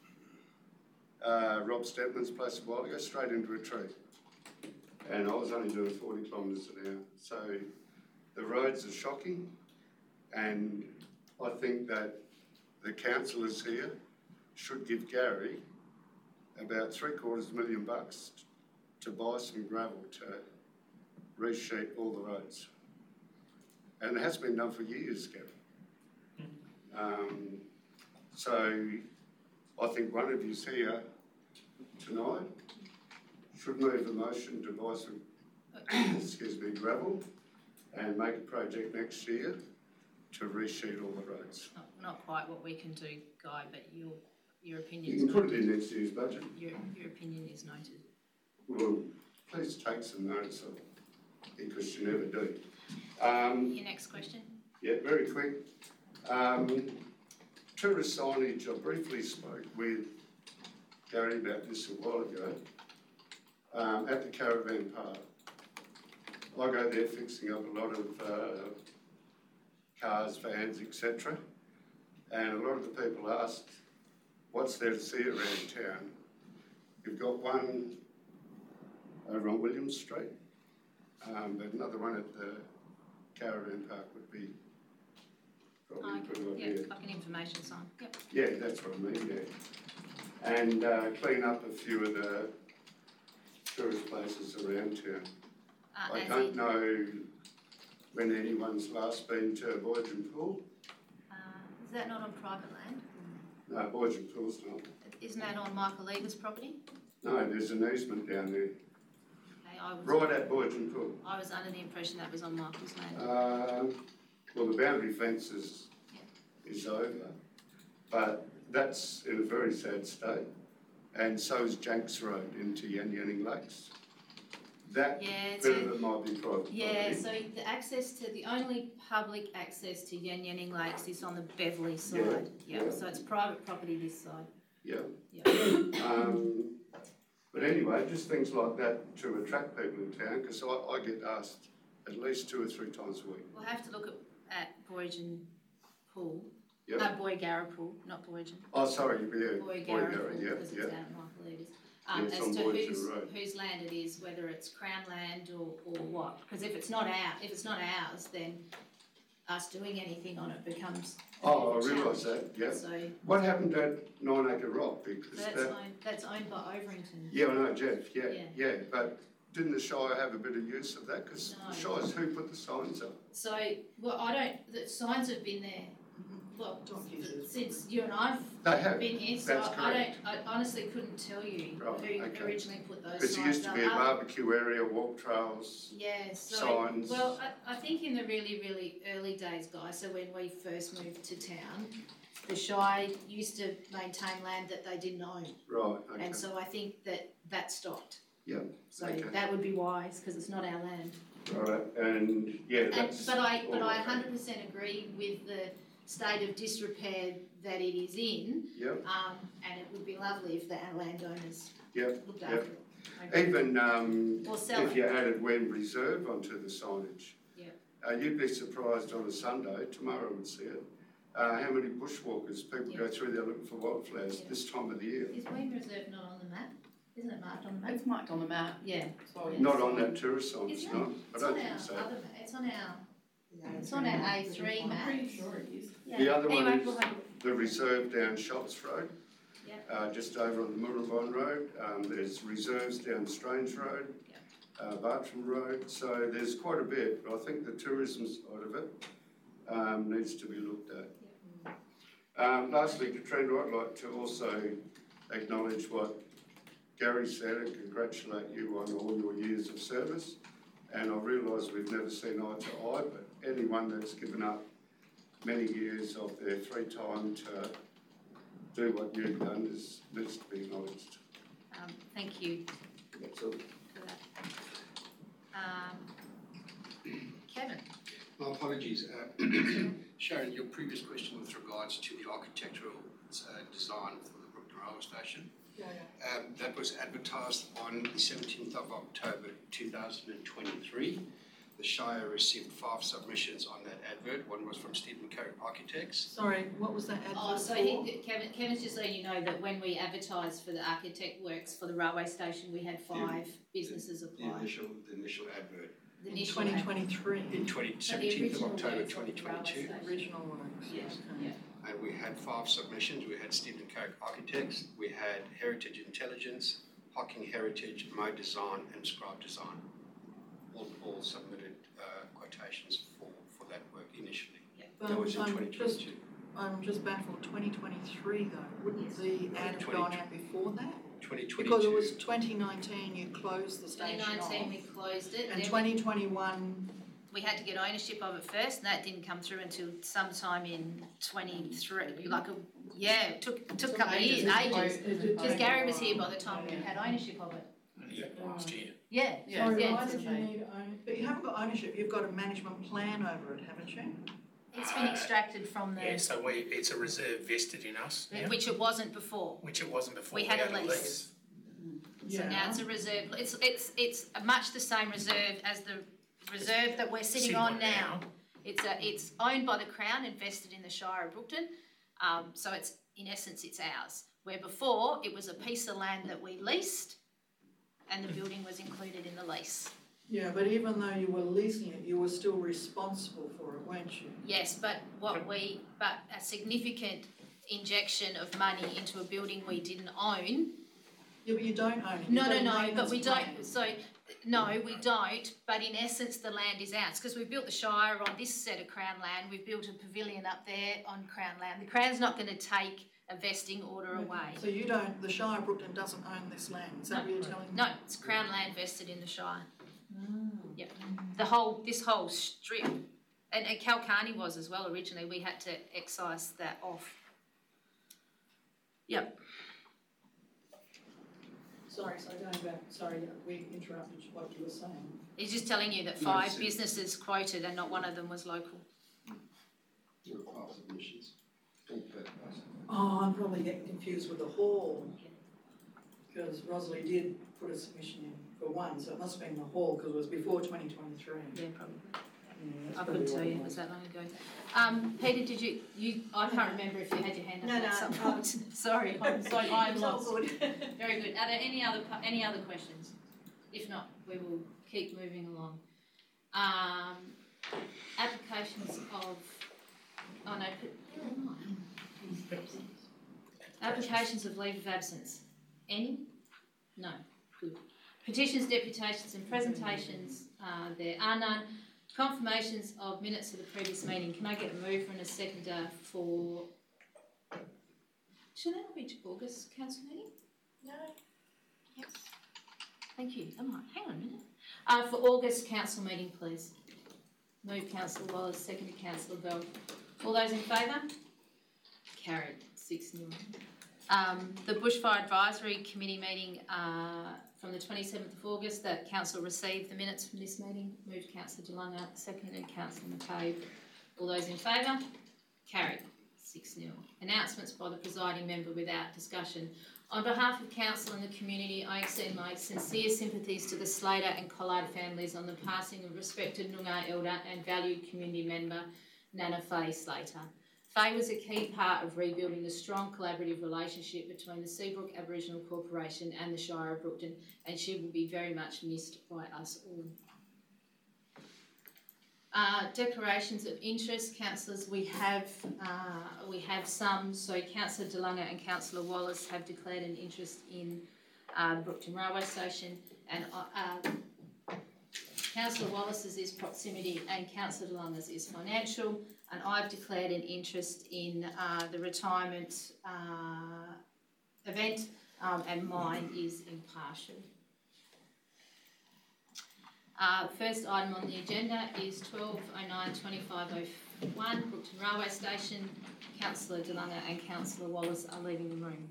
uh, Rob Stedman's place a while ago, straight into a tree. And I was only doing forty kilometres an hour. So the roads are shocking, and I think that the councillors here should give Gary about three quarters of a million bucks to buy some gravel to resheet all the roads. And it has been done for years, Gary. Um, so I think one of you's here tonight should move a motion to buy some, excuse me, gravel and make a project next year to resheet all the roads. Not, not quite what we can do, Guy, but your, your opinion You is can put it noted. in next year's budget. Your, your opinion is noted. Well, please take some notes of it, because you never do. Um, Your next question? yeah, very quick. Um, tourist signage, I briefly spoke with Gary about this a while ago. um, at the caravan park. I go there fixing up a lot of uh, cars, vans, et cetera. And a lot of the people ask, what's there to see around town? You've got one over on William Street, um, but another one at the caravan park would be probably a good Yeah, idea. like an information sign, yep. Yeah, that's what I mean, yeah. And uh, clean up a few of the tourist places around town. Uh, I as don't in, know when anyone's last been to Boyden Pool. uh, is that not on private land? No, Boyden Pool's not. Isn't that on Michael Lever's property? No, there's an easement down there, Okay, I was, right at Boyden Pool. I was under the impression that was on Michael's land. Um, well, the boundary fence is, is over, but that's in a very sad state. And so is Janks Road into Yan Yanning Lakes. That Yeah, it's bit a- of it might be private Yeah, property. so the access to, the only public access to Yan Yanning Lakes is on the Beverley side. Yeah, Yeah, yeah. so it's private property this side. Yeah. Yeah. Um, but anyway, just things like that to attract people in town, because I, I get asked at least two or three times a week. We'll have to look at, at Boyden Pool, Yep. no, Boygarra Pool, not Boyden. Oh, sorry, yeah, Boygarra Pool, yeah, because yeah. it's out at Michael Lever's. Um, Yeah, it's on as to Boyden whose, Road. whose land it is, whether it's Crown land or, or what, because if it's not our, if it's not ours, then us doing anything on it becomes a Oh, I bit of a realise challenge. that, yeah. So, What happened at Nine Acre Rock? Because that's that, owned, that's owned by Overington. yeah, I know, Jeff, yeah, Yeah. yeah, but didn't the Shire have a bit of use of that? Because No. the Shire's who put the signs up? So, well, I don't, the signs have been there, well, Donkeys. since you and I've They have, been here, so that's I correct. don't, I honestly couldn't tell you Right, who okay. originally put those Because signs it used to up. be a Other- barbecue area, walk trails, Yeah, so, signs. well, I, I think in the really, really early days, guys, so when we first moved to town, the Shire used to maintain land that they didn't own, right, okay, and so I think that that stopped. yeah, So okay. that would be wise, because it's not our land. right, and, yeah, And, that's. but I, but all I right. hundred percent agree with the state of disrepair that it is in, Yep, um, and it would be lovely if the landowners yep, looked yep. after it. I agree. Even, um, Or sell if it. you added Wen Reserve onto the signage. Yeah. Uh, you'd be surprised on a Sunday, tomorrow would see it, uh, how many bushwalkers, people go Yeah. through there looking for wildflowers Yeah. this time of the year. Is Wayne Reserve not on the map? Isn't it marked on the map? It's marked on the map. Yeah. So Yeah. Not on that tourist sign, it's Isn't not, I It's don't on think our so. other, ma- it's on our, it's on our A three I'm map. pretty sure it is. Yeah. The other one Anyway, is- we'll have- The reserve down Shops Road. Yep. Uh, just over on the Murrumbine Road, um, there's reserves down Strange Road, Yep. uh, Bartram Road, so there's quite a bit, but I think the tourism side of it, um, needs to be looked at. Um, lastly, Katrina, I'd like to also acknowledge what Gary said and congratulate you on all your years of service. And I realise we've never seen eye to eye, but anyone that's given up many years of their free time to do what you've done is, needs to be acknowledged. Um, thank you That's all. for that. Um, Kevin? My apologies. Uh, Sharon, your previous question with regards to the architectural uh, design for the Brookton Railway Station, Yeah, yeah. um, that was advertised on the seventeenth of October two thousand twenty-three. The Shire received five submissions on that advert. One was from Stephen Carrick Architects. Sorry, what was that advert Oh, so for? he, Kevin, Kevin's just letting you know that when we advertised for the architect works for the railway station, we had five businesses The apply. initial, the initial advert The In initial twenty ad- twenty-three, in twenty, No, the seventeenth of original October works of twenty the railway twenty-two. station. original works, Yeah, okay. yeah. And we had five submissions. We had Stephen Carrick Architects, we had Heritage Intelligence, Hocking Heritage, Mo Design and Scribe Design. All, all submitted uh, quotations for, for that work initially. But That was in I'm twenty just, twenty-two. I'm just baffled, twenty twenty-three though, wouldn't Yes. the ad have twenty gone two. out before that? twenty twenty-two. Because it was twenty nineteen, you closed the Twenty station off. nineteen, we closed it, And then we, twenty twenty-one, we had to get ownership of it first, and that didn't come through until sometime in twenty-three, like a, yeah, it took, it took a couple of years, ages. Because Gary was here by the time we had ownership of it. Only last year. Yeah, Yeah. sorry, yeah, why it's did you need own, but you haven't got ownership, you've got a management plan over it, haven't you? it's been extracted from Yeah, the, so we, it's a reserve vested in us now, which it wasn't before. which it wasn't before. We had a lease. So now Yeah. it's a reserve, it's, it's, it's much the same reserve as the reserve that we're sitting Sitting on on now. It's a, it's owned by the Crown, invested in the Shire of Brookton, um, so it's, in essence, it's ours. Where before, it was a piece of land that we leased, and the building was included in the lease. Yeah, but even though you were leasing it, you were still responsible for it, weren't you? Yes, but what we, but a significant injection of money into a building we didn't own. Yeah, but you don't own it. No, You've no, got a no, but we maintenance don't, plan. so, no, we don't, but in essence, the land is ours, because we built the Shire on this set of Crown land, we've built a pavilion up there on Crown land. The Crown's not gonna take a vesting order away. So you don't, the Shire of Brookton doesn't own this land, is that what you're telling me? No, it's Crown land vested in the Shire. Yep, the whole, this whole strip, and, and Kalkarni was as well originally, we had to excise that off. Yep. Sorry, so going back, sorry, we interrupted what you were saying. He's just telling you that No, five it's- businesses quoted and not one of them was local. There are five submissions. All per person. Oh, I'm probably getting confused with the hall. Because Rosalie did put a submission in for one, so it must have been the hall, because it was before twenty twenty-three. Yeah, probably. Yeah, that's I probably couldn't tell what you, it it was that long ago. Um, Peter, did you, you, I can't remember if you had your hand up No, at no, some um, point. Sorry, I'm sorry, I'm It's all lost. good. Very good. Are there any other, any other questions? If not, we will keep moving along. Um, applications of, oh no, put- applications of leave of absence. Any? No. Good. Petitions, deputations and presentations, uh, there are none. Confirmations of minutes of the previous meeting. Can I get a mover and a seconder for, should that be August council meeting? No. Yes. Thank you. I'm like, hang on a minute. Uh, for August council meeting, please. Move councillor Wallace, seconded councillor Bell. All those in favour? Carried, six nil. Um, the Bushfire Advisory Committee meeting, uh, from the twenty-seventh of August, that council received the minutes from this meeting. Moved councillor DeLunga, seconded councillor McCabe. All those in favour? Carried, six nil. Announcements by the presiding member without discussion. On behalf of council and the community, I extend my sincere sympathies to the Slater and Collard families on the passing of respected Noongar elder and valued community member Nana Faye Slater. Faye was a key part of rebuilding the strong collaborative relationship between the Seabrook Aboriginal Corporation and the Shire of Brookton, and she will be very much missed by us all. Uh, declarations of interest, councillors, we have uh, we have some. So Councillor DeLunga and Councillor Wallace have declared an interest in uh, Brookton Railway Station, and uh, Councillor Wallace's is proximity and Councillor DeLunga's is financial, and I've declared an interest in uh, the retirement uh, event, um, and mine is impartial. Uh, first item on the agenda is twelve oh nine twenty-five oh one, Brookton Railway Station. Councillor DeLunga and Councillor Wallace are leaving the room.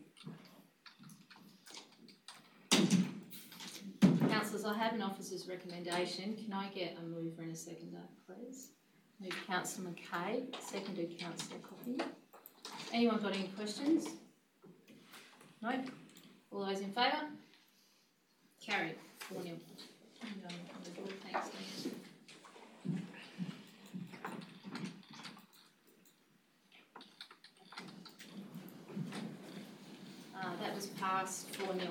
Councillors, I have an officer's recommendation. Can I get a mover and a seconder, please? Move Councillor McKay, seconded Councillor Coffey. Anyone got any questions? No? All those in favour? Carried, four nil. Thanks, Dan. Uh, that was passed four nil.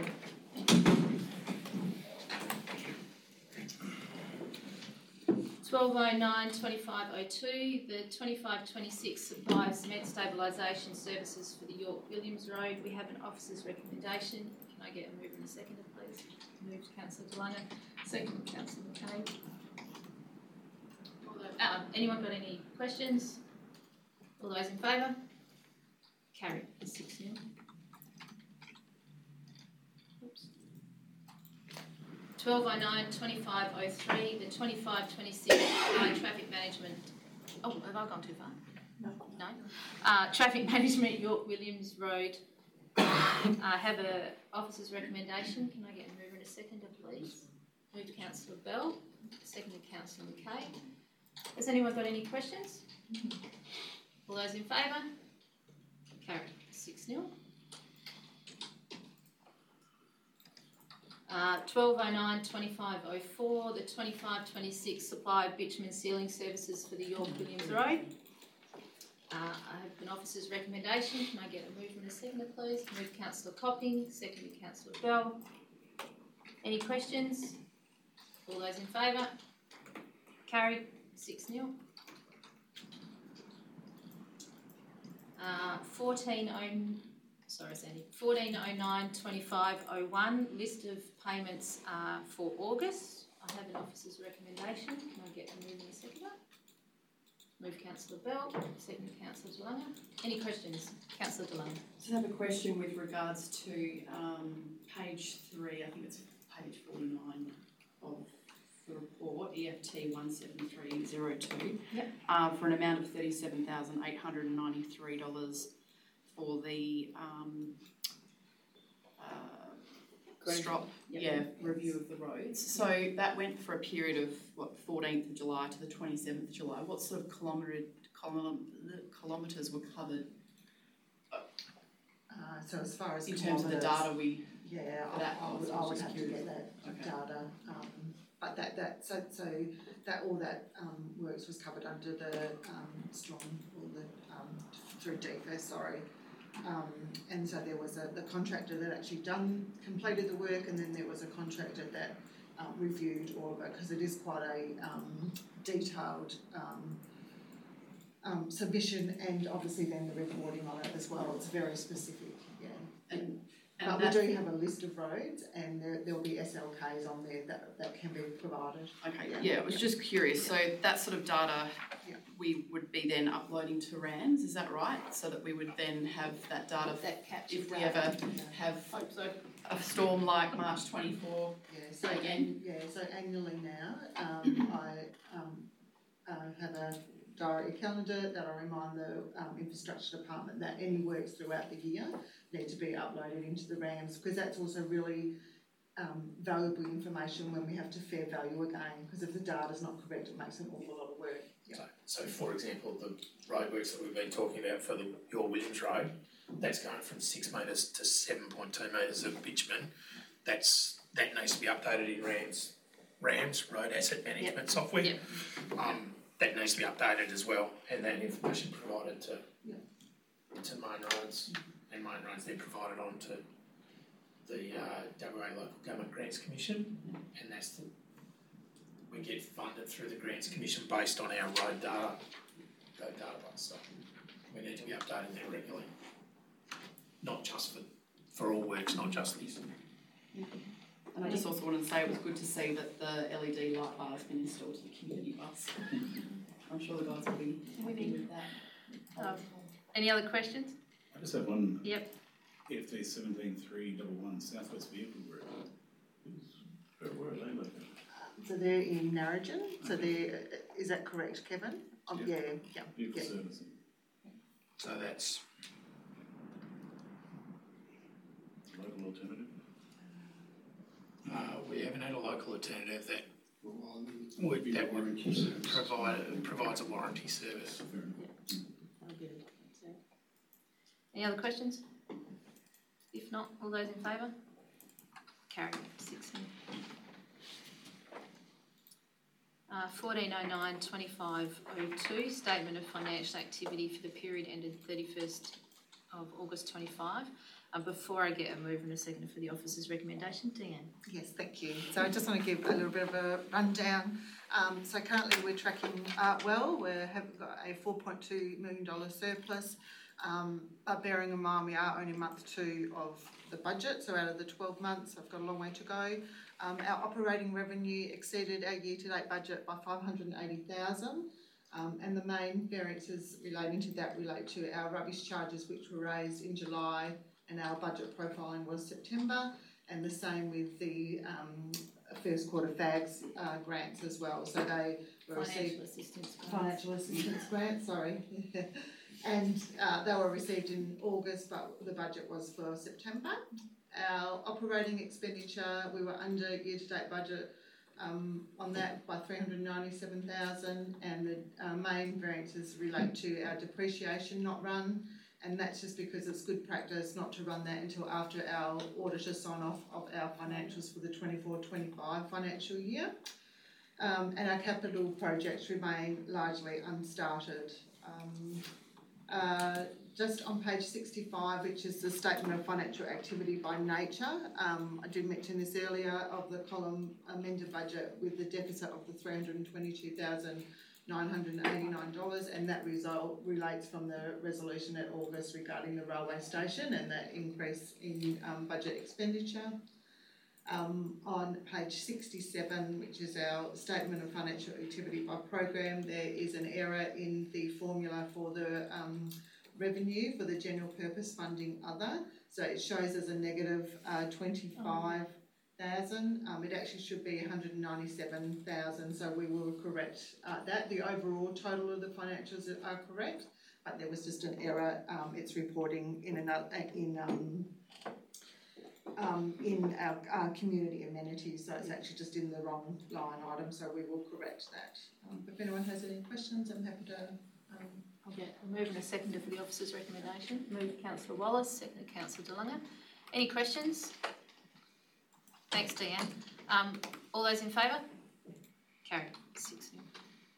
twelve oh nine twenty-five oh two, the twenty-five twenty-six supply of cement stabilisation services for the York Williams Road. We have an officer's recommendation. Can I get a mover and a seconder, please? Moved Councillor DeLunga, seconded Councillor McKay. Um, anyone got any questions? All those in favour? Carried, six nil. twelve oh nine twenty-five oh three, the twenty-five twenty-six uh, traffic management. Oh, have I gone too far? No. No? Uh, traffic management, York Williams Road. I have a officer's recommendation. Can I get a mover and a seconder, please? Moved Councillor Bell, seconded Councillor McKay. Has anyone got any questions? All those in favour? Carried, six nil. Uh, twelve oh nine twenty-five oh four, the twenty-five twenty-six supply of bitumen sealing services for the York Williams Road. Uh, I have an officer's recommendation. Can I get a mover and a seconder, please? Move Councillor Copping, seconded Councillor Bell. Any questions? All those in favour? Carried, six nil. Uh, fourteen oh, sorry Sandy, fourteen oh nine twenty-five oh one, list of payments uh, for August. I have an officer's recommendation. Can I get a move and a seconder? Move Councillor Bell, second Councillor DeLanga. Any questions? Councillor DeLanga. So I have a question with regards to um, page three, I think it's page forty-nine of the report, E F T one seven three zero two, yep. uh, for an amount of thirty-seven thousand eight hundred ninety-three dollars for the um, uh, strop, yep. yeah, review of the roads. So that went for a period of, what, fourteenth of July to the twenty-seventh of July. What sort of kilometre, kilometres were covered Uh, so as far as in terms of the data we... Yeah, for that I, I would, I would have to get that Okay. data. Um, but that, that so so that all that um, works was covered under the um, strong or the um, through D F A S, sorry. Um, and so there was a the contractor that actually done completed the work, and then there was a contractor that um, reviewed all of it, because it is quite a um, detailed um, um, submission, and obviously then the reporting on it as well. It's very specific, yeah. And, and But that, we do have a list of roads, and there there'll be S L Ks on there that, that can be provided. okay, Yeah. yeah, I was just curious. So that sort of data Yeah. we would be then uploading to RAMS, is that right? So that we would then have that data That captures if we that. ever have Hope so. a storm like March twenty-four. Yeah, so Again. yeah, so annually now, um, I um, uh, have a diary calendar that I remind the um, infrastructure department that any works throughout the year need to be uploaded into the RAMS, because that's also really um, valuable information when we have to fair value again, because if the data's not correct, it makes an awful lot of work. Yeah. So, so for example, the roadworks that we've been talking about for the York Williams Road, that's going from six metres to seven point two metres of bitumen. That's that needs to be updated in RAMS, RAMS Road Asset Management Yep. Software. Yep. Um, that needs to be updated as well, and that information provided to Yeah. to Main Roads, and Main Roads then provided on to the uh, W A Local Government Grants Commission, and that's the we get funded through the Grants Commission based on our road data, road database. So we need to be updating that regularly, not just for for all works, not just this. And I just also wanted to say it was good to see that the L E D light bar has been installed to the community bus. I'm sure the guys will be happy with that. Um, any other questions? I just have one. Yep. E F T seventeen three one one Southwest Vehicle Group. Where, where are they located? So they're in Narrogin, so they're, is that correct, Kevin? Um, yeah, yeah, Vehicle yeah. servicing. So that's Local alternative. uh, we haven't had a local alternative that Well, would be that would warranty service. provide provides a warranty service. Fair enough. I'll get it. So, any other questions? If not, all those in favour? Carried, six nil. Uh, fourteen oh nine twenty-five oh two, statement of financial activity for the period ended thirty-first of August twenty-five. Uh, before I get a move and a second for the officer's recommendation, Deanne. Yes, thank you. So I just want to give a little bit of a rundown. Um, so currently we're tracking uh, well. We have got a four point two million dollars surplus, um, but bearing in mind we are only month two of the budget, so out of the twelve months, I've got a long way to go. Um, our operating revenue exceeded our year-to-date budget by five hundred eighty thousand dollars, um, and the main variances relating to that relate to our rubbish charges, which were raised in July, and our budget profiling was September, and the same with the um, first quarter F A Gs uh, grants as well. So they were Financial received assistance. financial assistance grants, sorry, and uh, they were received in August, but the budget was for September. Our operating expenditure, we were under year-to-date budget um, on that by three hundred ninety-seven thousand dollars, and the uh, main variances relate to our depreciation not run and that's just because it's good practice not to run that until after our auditor sign off of our financials for the twenty-four twenty-five financial year. Um, and our capital projects remain largely unstarted. Um, uh, just on page sixty-five, which is the statement of financial activity by nature, um, I did mention this earlier, of the column amended budget with the deficit of the three hundred twenty-two thousand nine hundred eighty-nine dollars, and that result relates from the resolution at August regarding the railway station and that increase in um, budget expenditure. Um, on page sixty-seven, which is our statement of financial activity by program, there is an error in the formula for the um, revenue for the general purpose funding other. So it shows as a negative uh, twenty-five thousand. Um, it actually should be one hundred ninety-seven thousand. So we will correct uh, that. The overall total of the financials are correct, but there was just an error. Um, it's reporting in another in. Um, Um, in our, our community amenities, so it's actually just in the wrong line item, so we will correct that. Um, if anyone has any questions, I'm happy to... Um, I'll get a move and a seconder for the officer's recommendation. Move Councillor Wallace, seconded Councillor DeLunger. Any questions? Thanks, Deanne. Um, all those in favour? Carried. Six nil.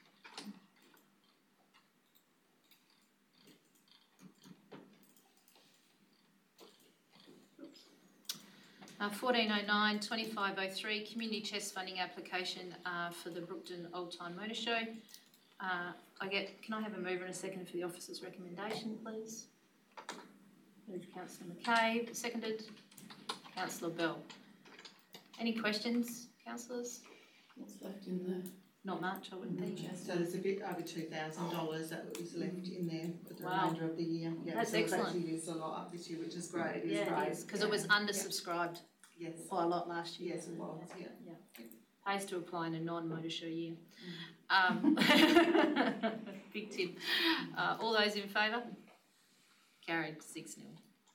Uh, fourteen oh nine, twenty-five oh three, Community Chest Funding application uh, for the Brookton Old Time Motor Show. Uh, I get, can I have a mover and a second for the officer's recommendation, please? Moved Councillor McCabe, seconded Councillor Bell. Any questions, councillors? What's left in the Not much, I wouldn't think. so there's a bit over two thousand dollars that was left in there for the Wow. remainder of the year. Yeah, That's so excellent. It's actually used a lot up this year, which is great. It is Yeah, great. it is, because it was Yeah. undersubscribed Yes. quite a lot last year. Yes, it was. Yeah. Pays to apply in a non-motor show year. Um, big tip. Uh, all those in favour? Carried, six nil.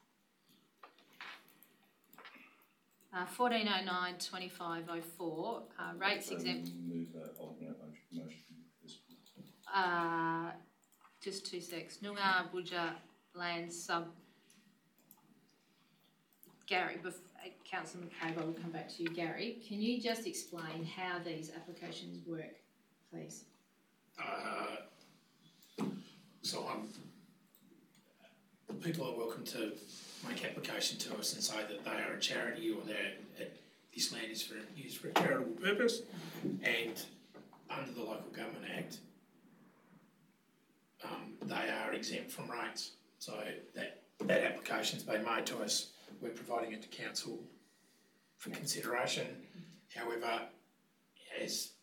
Uh, fourteen oh nine, twenty-five oh four, uh, rates exempt. Move that alternate motion, motion for this. Uh, just two secs. Noongar Budja Land Sub. Gary, bef- uh, Councillor McCabe, I will come back to you. Gary, can you just explain how these applications work, please? Uh, so I'm, people are welcome to make application to us and say that they are a charity or they're, uh, this land is for, used for a charitable purpose, and under the Local Government Act, um, they are exempt from rates. So that, that application's been made to us. We're providing it to council for consideration. However, as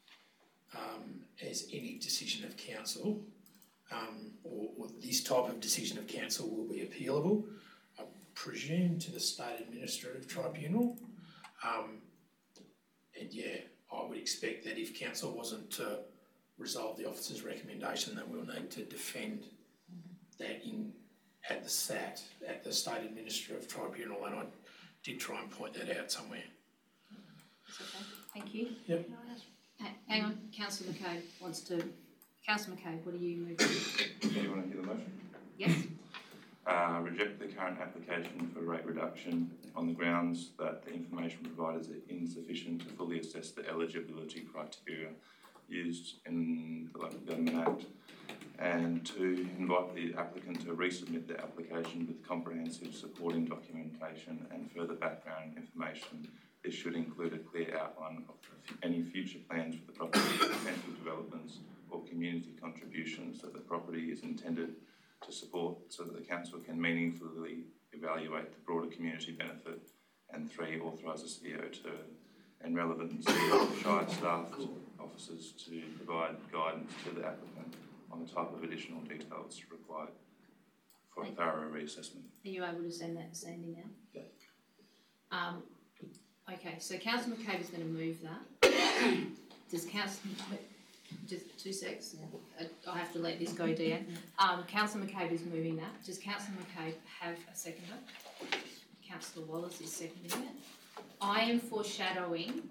um, as any decision of council, um, or, or this type of decision of council will be appealable, I presume, to the State Administrative Tribunal. Um, and yeah, I would expect that if council wasn't to resolve the officer's recommendation, that we'll need to defend that in at the S A T, at the State Administrative Tribunal, and I did try and point that out somewhere. That's okay, thank you. Yep. Ha- hang on, Councillor McCabe wants to. Councillor McCabe, what are you moving? Do you want to hear the motion? Yes. Uh, reject the current application for rate reduction on the grounds that the information provided is insufficient to fully assess the eligibility criteria used in the Local Government Act, and to invite the applicant to resubmit their application with comprehensive supporting documentation and further background information. This should include a clear outline of any future plans for the property, potential developments or community contributions that the property is intended to support, so that the council can meaningfully evaluate the broader community benefit, and three, authorise a C E O to and relevant Shire staff officers to provide guidance to the applicant on the type of additional details required for a thorough reassessment. Are you able to send that to Sandy now? Yeah. Um, okay, so Councillor McCabe is going to move that. Does Councillor, just two secs, yeah. I have to let this go, Deanne. Um, Councillor McCabe is moving that. Does Councillor McCabe have a seconder? Councillor Wallace is seconding it. I am foreshadowing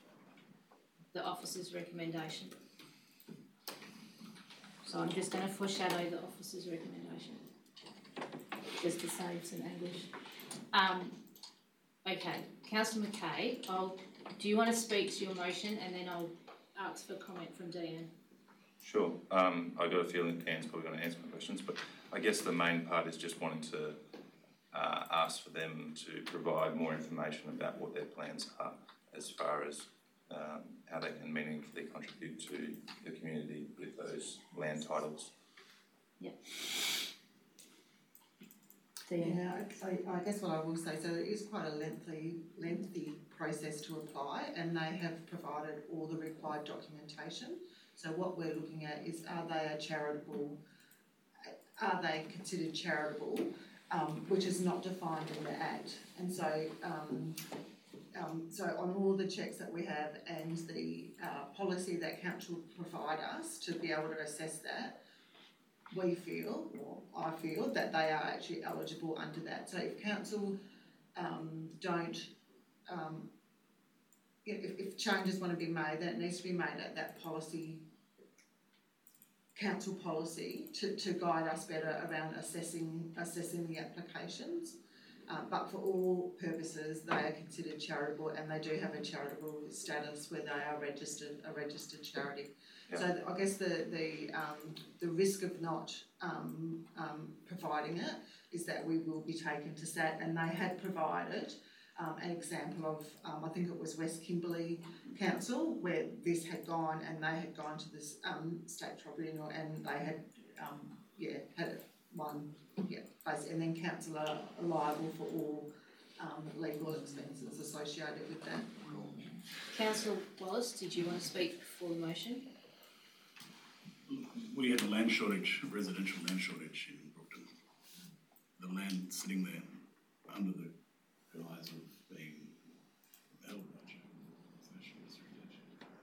the officer's recommendation. So I'm just going to foreshadow the officer's recommendation. just to save some anguish. Um, okay, Councillor McKay, I'll, do you want to speak to your motion and then I'll ask for comment from Deanne? Sure. Um, I got a feeling Deanne's probably going to answer my questions, but I guess the main part is just wanting to uh, ask for them to provide more information about what their plans are as far as um, how they can meaningfully contribute to the community with those land titles. Yeah. Yeah, I, I guess what I will say, so it is quite a lengthy, lengthy process to apply, and they have provided all the required documentation. So what we're looking at is, are they a charitable, are they considered charitable, um, which is not defined in the Act. And so, um, um, so on all the checks that we have and the uh, policy that council provide us to be able to assess that, we feel, or I feel, that they are actually eligible under that. So if council um, don't, um, if, if changes want to be made, then it needs to be made at that policy, council policy, to, to guide us better around assessing assessing the applications. Uh, but for all purposes, they are considered charitable, and they do have a charitable status where they are registered a registered charity. Yeah. So I guess the the um, the risk of not um, um, providing it is that we will be taken to S A T, and they had provided um, an example of um, I think it was West Kimberley Council where this had gone, and they had gone to this um, state tribunal, and they had um, yeah had one yeah basically, and then council are liable for all um, legal expenses associated with that. Councillor Wallace, did you want to speak before the motion? We had a land shortage, residential land shortage in Brookton. The land sitting there under the guise of being a metal project was actually a strategic.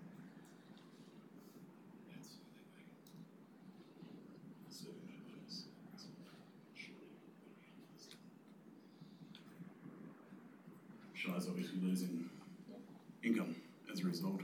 And so they make serving that purpose. Shire's obviously losing income as a result of.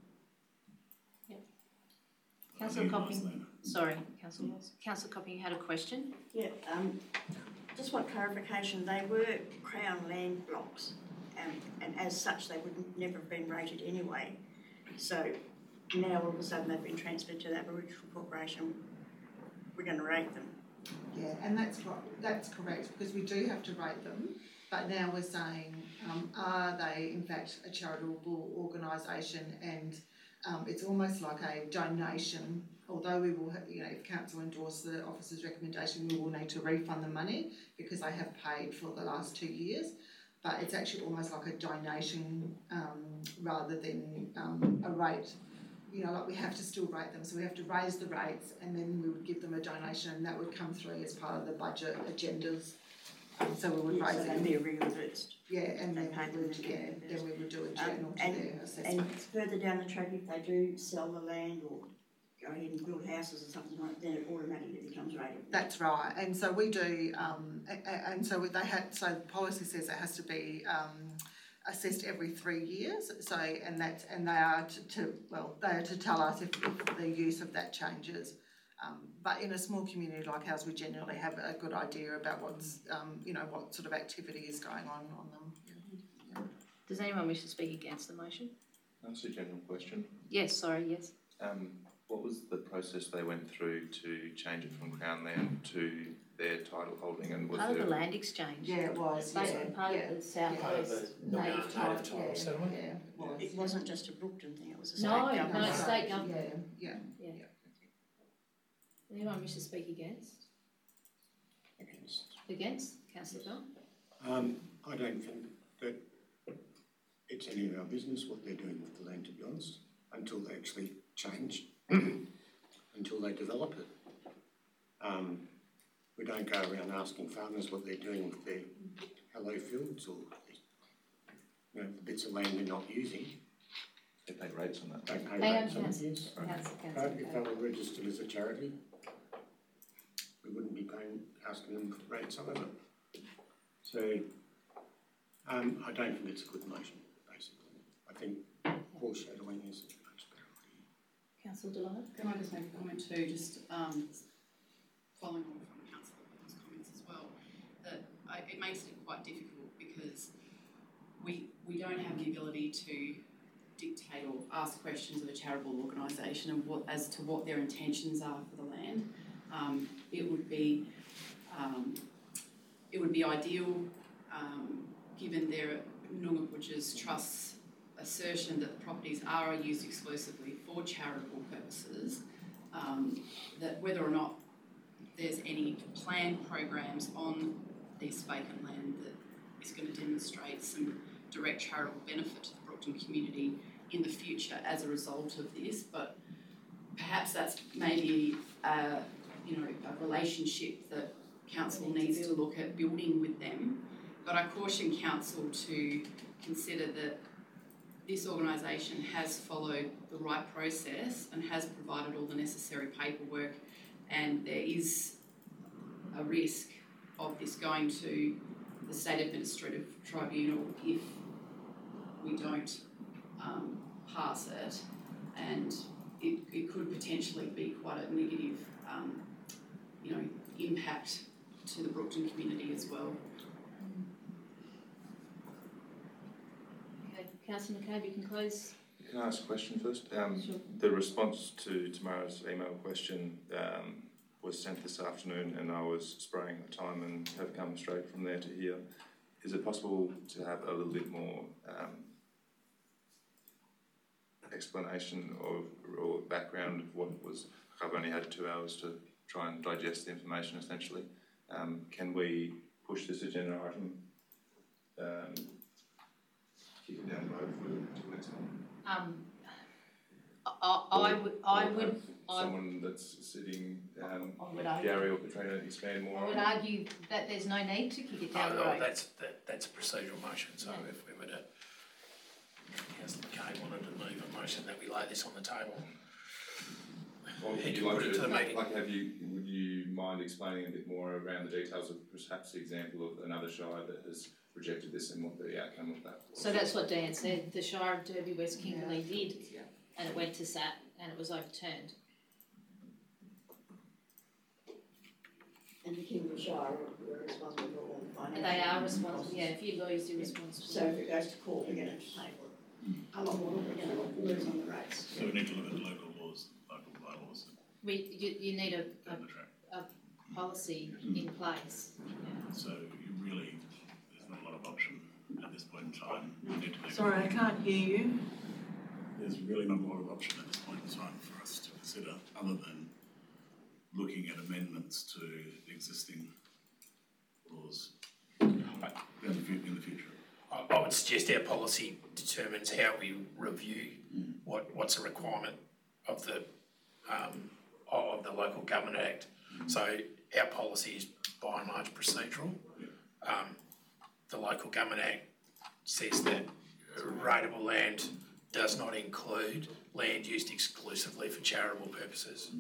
Councillor Copping, sorry, Councillor Wallace. Councillor Copping, you had a question? Yeah, um, just want clarification. They were Crown land blocks, um, and as such, they would never have been rated anyway. So now all of a sudden they've been transferred to the Aboriginal Corporation. We're going to rate them. Yeah, and that's right. That's correct, because we do have to rate them. But now we're saying, um, are they in fact a charitable organisation? And Um, it's almost like a donation, although we will, you know, if council endorse the officer's recommendation, we will need to refund the money because they have paid for the last two years. But it's actually almost like a donation um, rather than um, a rate. You know, like we have to still rate them, so we have to raise the rates, and then we would give them a donation, and that would come through as part of the budget agendas. Um, so we would Yeah, raise so it. they'd be reimbursed. Yeah, and They then paid we would, them yeah, and then we would do a Um, journal to and, their and assessments. further down the track, if they do sell the land or go ahead and build houses or something like that, then it automatically becomes rated. That's right, and so we do, um, and, and so they had, so the policy says it has to be um, assessed every three years. So, and that, and they are to, to well, they are to tell us if, if the use of that changes. Um, but in a small community like ours, we generally have a good idea about what's, um, you know, what sort of activity is going on on them. Yeah. Does anyone wish to speak against the motion? That's a general question. Yes, sorry, yes. Um, what was the process they went through to change it from Crown land to their title holding? And was part there of the land exchange. Yeah, it was. Part, Yeah, part yeah. of the South Yeah. Coast Yeah. native Native title. title Yeah, settlement. yeah, it was. It wasn't just a Brookton thing, it was a state No, government. no, it's state Yeah, government. yeah. Yeah. Anyone wish to speak against? Against. Against? Councillor Bell? Um, I don't think that it's any of our business what they're doing with the land, to be honest, until they actually change, until they develop it. Um, we don't go around asking farmers what they're doing with their hello fields or you know, the bits of land they're not using. They pay rates on that. They pay Hang on, rates on it, Councillor. yes. Councillor, But Councillor. if they were registered as a charity, we wouldn't be paying, asking them for rates on it. So, um, I don't think it's a good motion, basically. I think foreshadowing is a much better idea. Councillor Delight? Can I just make a comment too, just um, following on from Councillor Bell's comments as well, it makes it quite difficult because we we don't have the ability to dictate or ask questions of a charitable organisation and what as to what their intentions are for the land. Um, it would be um, it would be ideal, um, given their Noongar Trust's assertion that the properties are used exclusively for charitable purposes, um, that whether or not there's any planned programs on this vacant land that is going to demonstrate some direct charitable benefit to the Brookton community in the future as a result of this, but perhaps that's maybe uh, you know a relationship that council needs to look at building with them. But I caution council to consider that this organisation has followed the right process and has provided all the necessary paperwork, and there is a risk of this going to the State Administrative Tribunal if we don't um, pass it, and it, it could potentially be quite a negative um, you know, impact to the Brookton community as well. Okay, Councillor McCabe, you can close. Can I ask a question first? Um, Sure. The response to Tamara's email question um, was sent this afternoon, and I was spraying at the time and have come straight from there to here. Is it possible to have a little bit more um, explanation of, or background of what was? I've only had two hours to try and digest the information essentially. Um, can we push this agenda item, um, kick it down the road for until next month? Um, I, I would, I Or would, have I, someone that's sitting, um, I would argue, Gary or Katrina, expand more I would on it? argue that there's no need to kick it down Oh, the well, road. that's, that, that's a procedural motion, so Yeah. if we were to, Councillor McKay wanted to move a motion that we lay this on the table. Or He would can you like put it to the like, meeting. like have you, would you mind explaining a bit more around the details of perhaps the example of another shire that has rejected this and what the outcome of that was? So that's what Dan said, the Shire of Derby West Kimberley did, Yeah. and it went to S A T and it was overturned. And the Kimberley Shire were responsible for all the And financial. they are responsible, costs. yeah, if you lose, you're responsible. So if it goes to court, we're gonna have to pay for it. A lot more, we're gonna lose on the rates. So we need to look at local laws, local bylaws We, you, you need a, down the track. a policy in place. Yeah. So you really, there's not a lot of option at this point in time. We need to make. Sorry, I can't hear you. There's really not a lot of option at this point in time for us to consider, other than looking at amendments to existing laws in the, fu- in the future. I, I would suggest our policy determines how we review what, what's a requirement of the, um, of the Local Government Act. So our policy is by and large procedural. Um, the Local Government Act says that rateable land does not include land used exclusively for charitable purposes.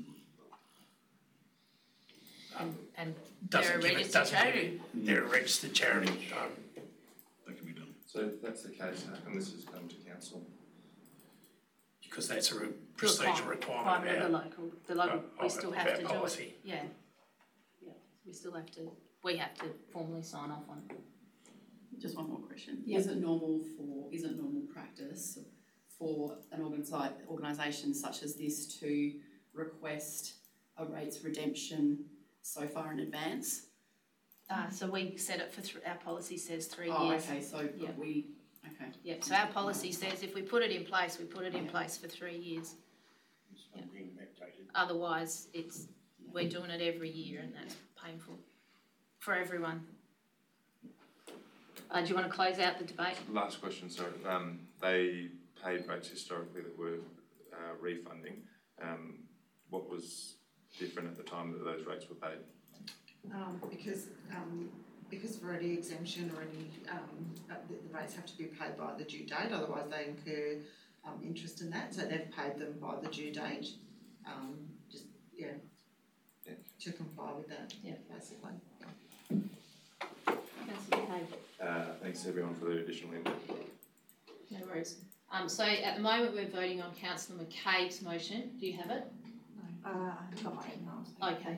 And, and Doesn't they're a give it, registered doesn't give charity. it, they're a registered charity. Um, That can be done. So if that's the case, how come this has come to council? because that's a re- procedural requirement Requirement of the of local, the local, our, we of still of have our to do it. policy. Yeah. Yeah, we still have to, we have to formally sign off on it. Just one more question. Yeah. Is it normal for, is it normal practice for an organisi- organisation such as this to request a rates redemption so far in advance? Uh, so we set it for, th- our policy says three Oh, years. okay, so Yeah. we, okay. Yeah, so our policy says if we put it in place, we put it in place for three years. It's not being mandated. Otherwise, it's, we're doing it every year and that's painful for everyone. Uh, do you want to close out the debate? Last question, sorry. Um, they paid rates historically that were uh, refunding. Um, what was different at the time that those rates were paid? Um, because, um, because for any exemption or any, um, uh, the, the rates have to be paid by the due date, otherwise they incur, um, interest in that, so they've paid them by the due date, um, just, yeah, Yeah. to comply with that, Yeah. basically. Councillor Cade. Uh, thanks everyone for the additional input. No worries. Um, so at the moment we're voting on Councillor McCabe's motion. Do you have it? Uh, I've got my emails. Okay.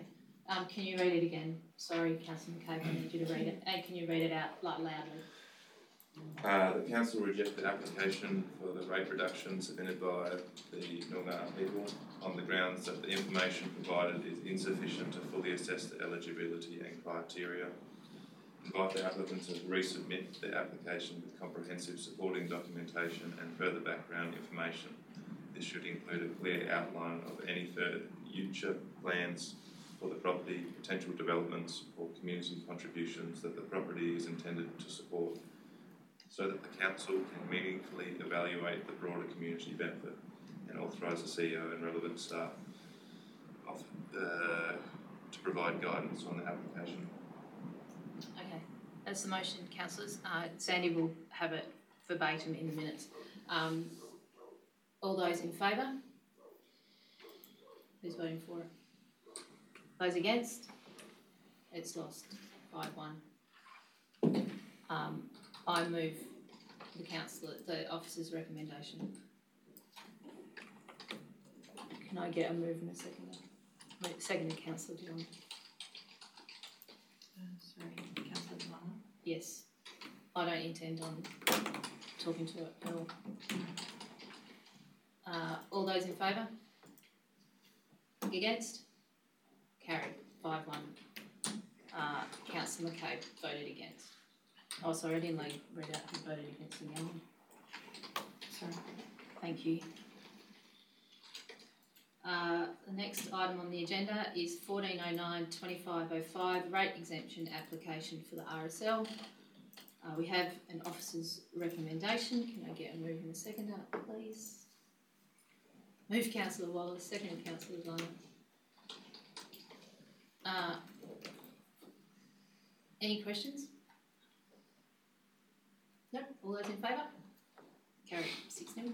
Um, can you read it again? Sorry, Councillor McCabe, I need you to read it. And can you read it out like loudly? Uh, the council reject the application for the rate reduction submitted by the Noongar people on the grounds that the information provided is insufficient to fully assess the eligibility and criteria. Invite the applicant to resubmit their application with comprehensive supporting documentation and further background information. This should include a clear outline of any further future plans for the property, potential developments or community contributions that the property is intended to support, so that the council can meaningfully evaluate the broader community benefit and authorise the C E O and relevant staff of, uh, to provide guidance on the application. Okay, that's the motion, councillors. Uh, Sandy will have it verbatim in the minutes. Um, all those in favour? Who's voting for it? Those against? It's lost, five one. Um, I move the councillor, the officer's recommendation. Can I get a move and a second? Second, councillor Dillon. Uh, sorry, Councillor Dillon. Yes, I don't intend on talking to it at all. Uh, all those in favour? Against? Carried, five one. Uh, Councillor McCabe voted against. Oh, sorry, I didn't like read out who voted against the yellow. Sorry. Thank you. Uh, the next item on the agenda is fourteen oh nine twenty-five oh five rate exemption application for the R S L. Uh, we have an officer's recommendation. Can I get a move and a seconder, please? Move Councillor Wallace, second Councillor Lana. Uh, any questions? No? All those in favour? Carried, six nil.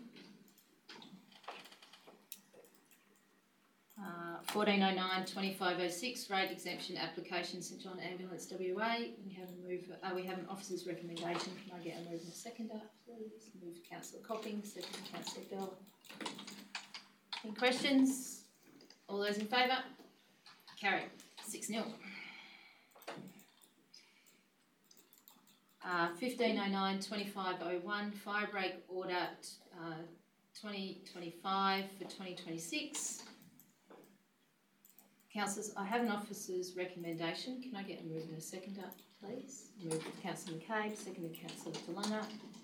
Uh, fourteen oh nine twenty-five oh six rate exemption application St John Ambulance W A. We have a move. Uh, we have an officer's recommendation. Can I get a move and a seconder, please? Move Councillor Copping, second Councillor Bell. Any questions? All those in favour? Carried, six nil. Uh, fifteen oh nine twenty-five oh one fire break order uh, twenty twenty-five for twenty twenty-six. Councillors, I have an officer's recommendation. Can I get a move and a seconder, please? Move Councillor McCabe, seconded Councillor DeLunga.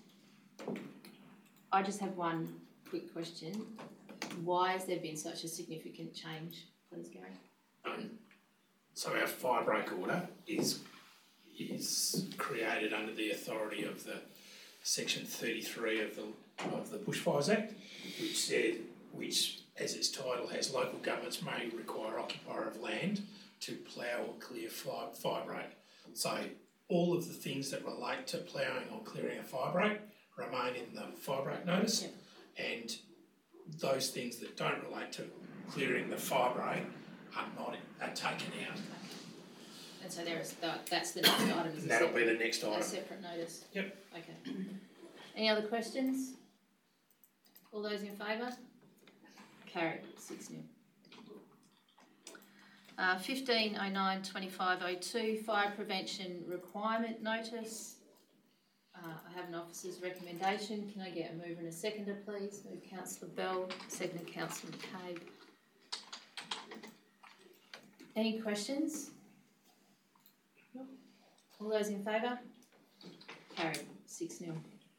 I just have one quick question. Why has there been such a significant change, please, Gary? Um, so our fire break order is is created under the authority of the section thirty-three of the of the Bushfires Act, which said which as its title has, local governments may require occupier of land to plough or clear fire, fire break. So all of the things that relate to ploughing or clearing a fire break remain in the fire break notice, yep. And those things that don't relate to clearing the fire break are not are taken out. And so there is the, that's the next item. Is That'll separate, be the next item. A separate notice. Yep. Okay. Any other questions? All those in favour? Carried, six nil. Uh, fifteen oh nine twenty-five oh two fire prevention requirement notice. Uh, I have an officer's recommendation. Can I get a mover and a seconder, please? Move Councillor Bell, seconded Councillor McCabe. Any questions? No. All those in favour? Carried, six nil.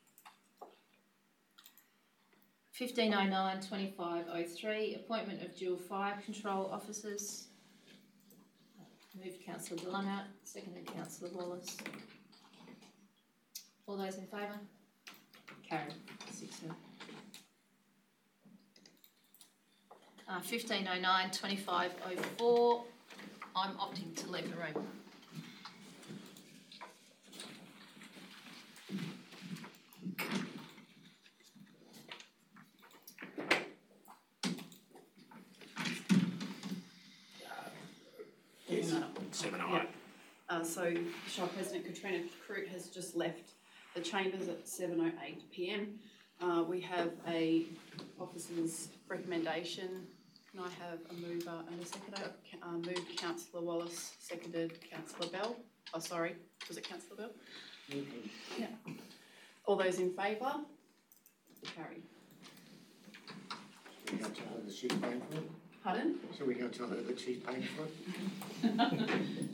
fifteen oh nine twenty-five oh three appointment of dual fire control officers. Moved Councillor DeLunga, seconded Councillor Wallace. All those in favour? Carried, six nil. Uh, fifteen oh nine twenty-five oh four, I'm opting to leave the room. Seven oh Yeah. eight. Uh, so Shire President Katrina Croot has just left the chambers at seven oh eight p m. Uh, we have a officer's recommendation Can I have a mover and a seconder? Uh, moved Councillor Wallace, seconded Councillor Bell. Oh, sorry, was it Councillor Bell? Okay. Yeah. All those in favour? Carried. So we don't tell her that she's paying for it? Pardon? So we don't tell her that she's paying for it? I forgot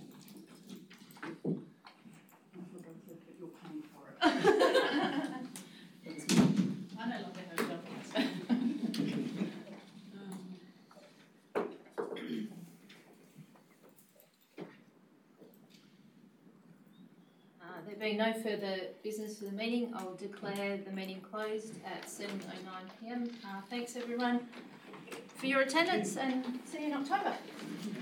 that you're paying for it. I no longer have a job. Uh, there being no further business for the meeting, I'll declare the meeting closed at seven oh nine p m. Uh, thanks everyone for your attendance and see you in October.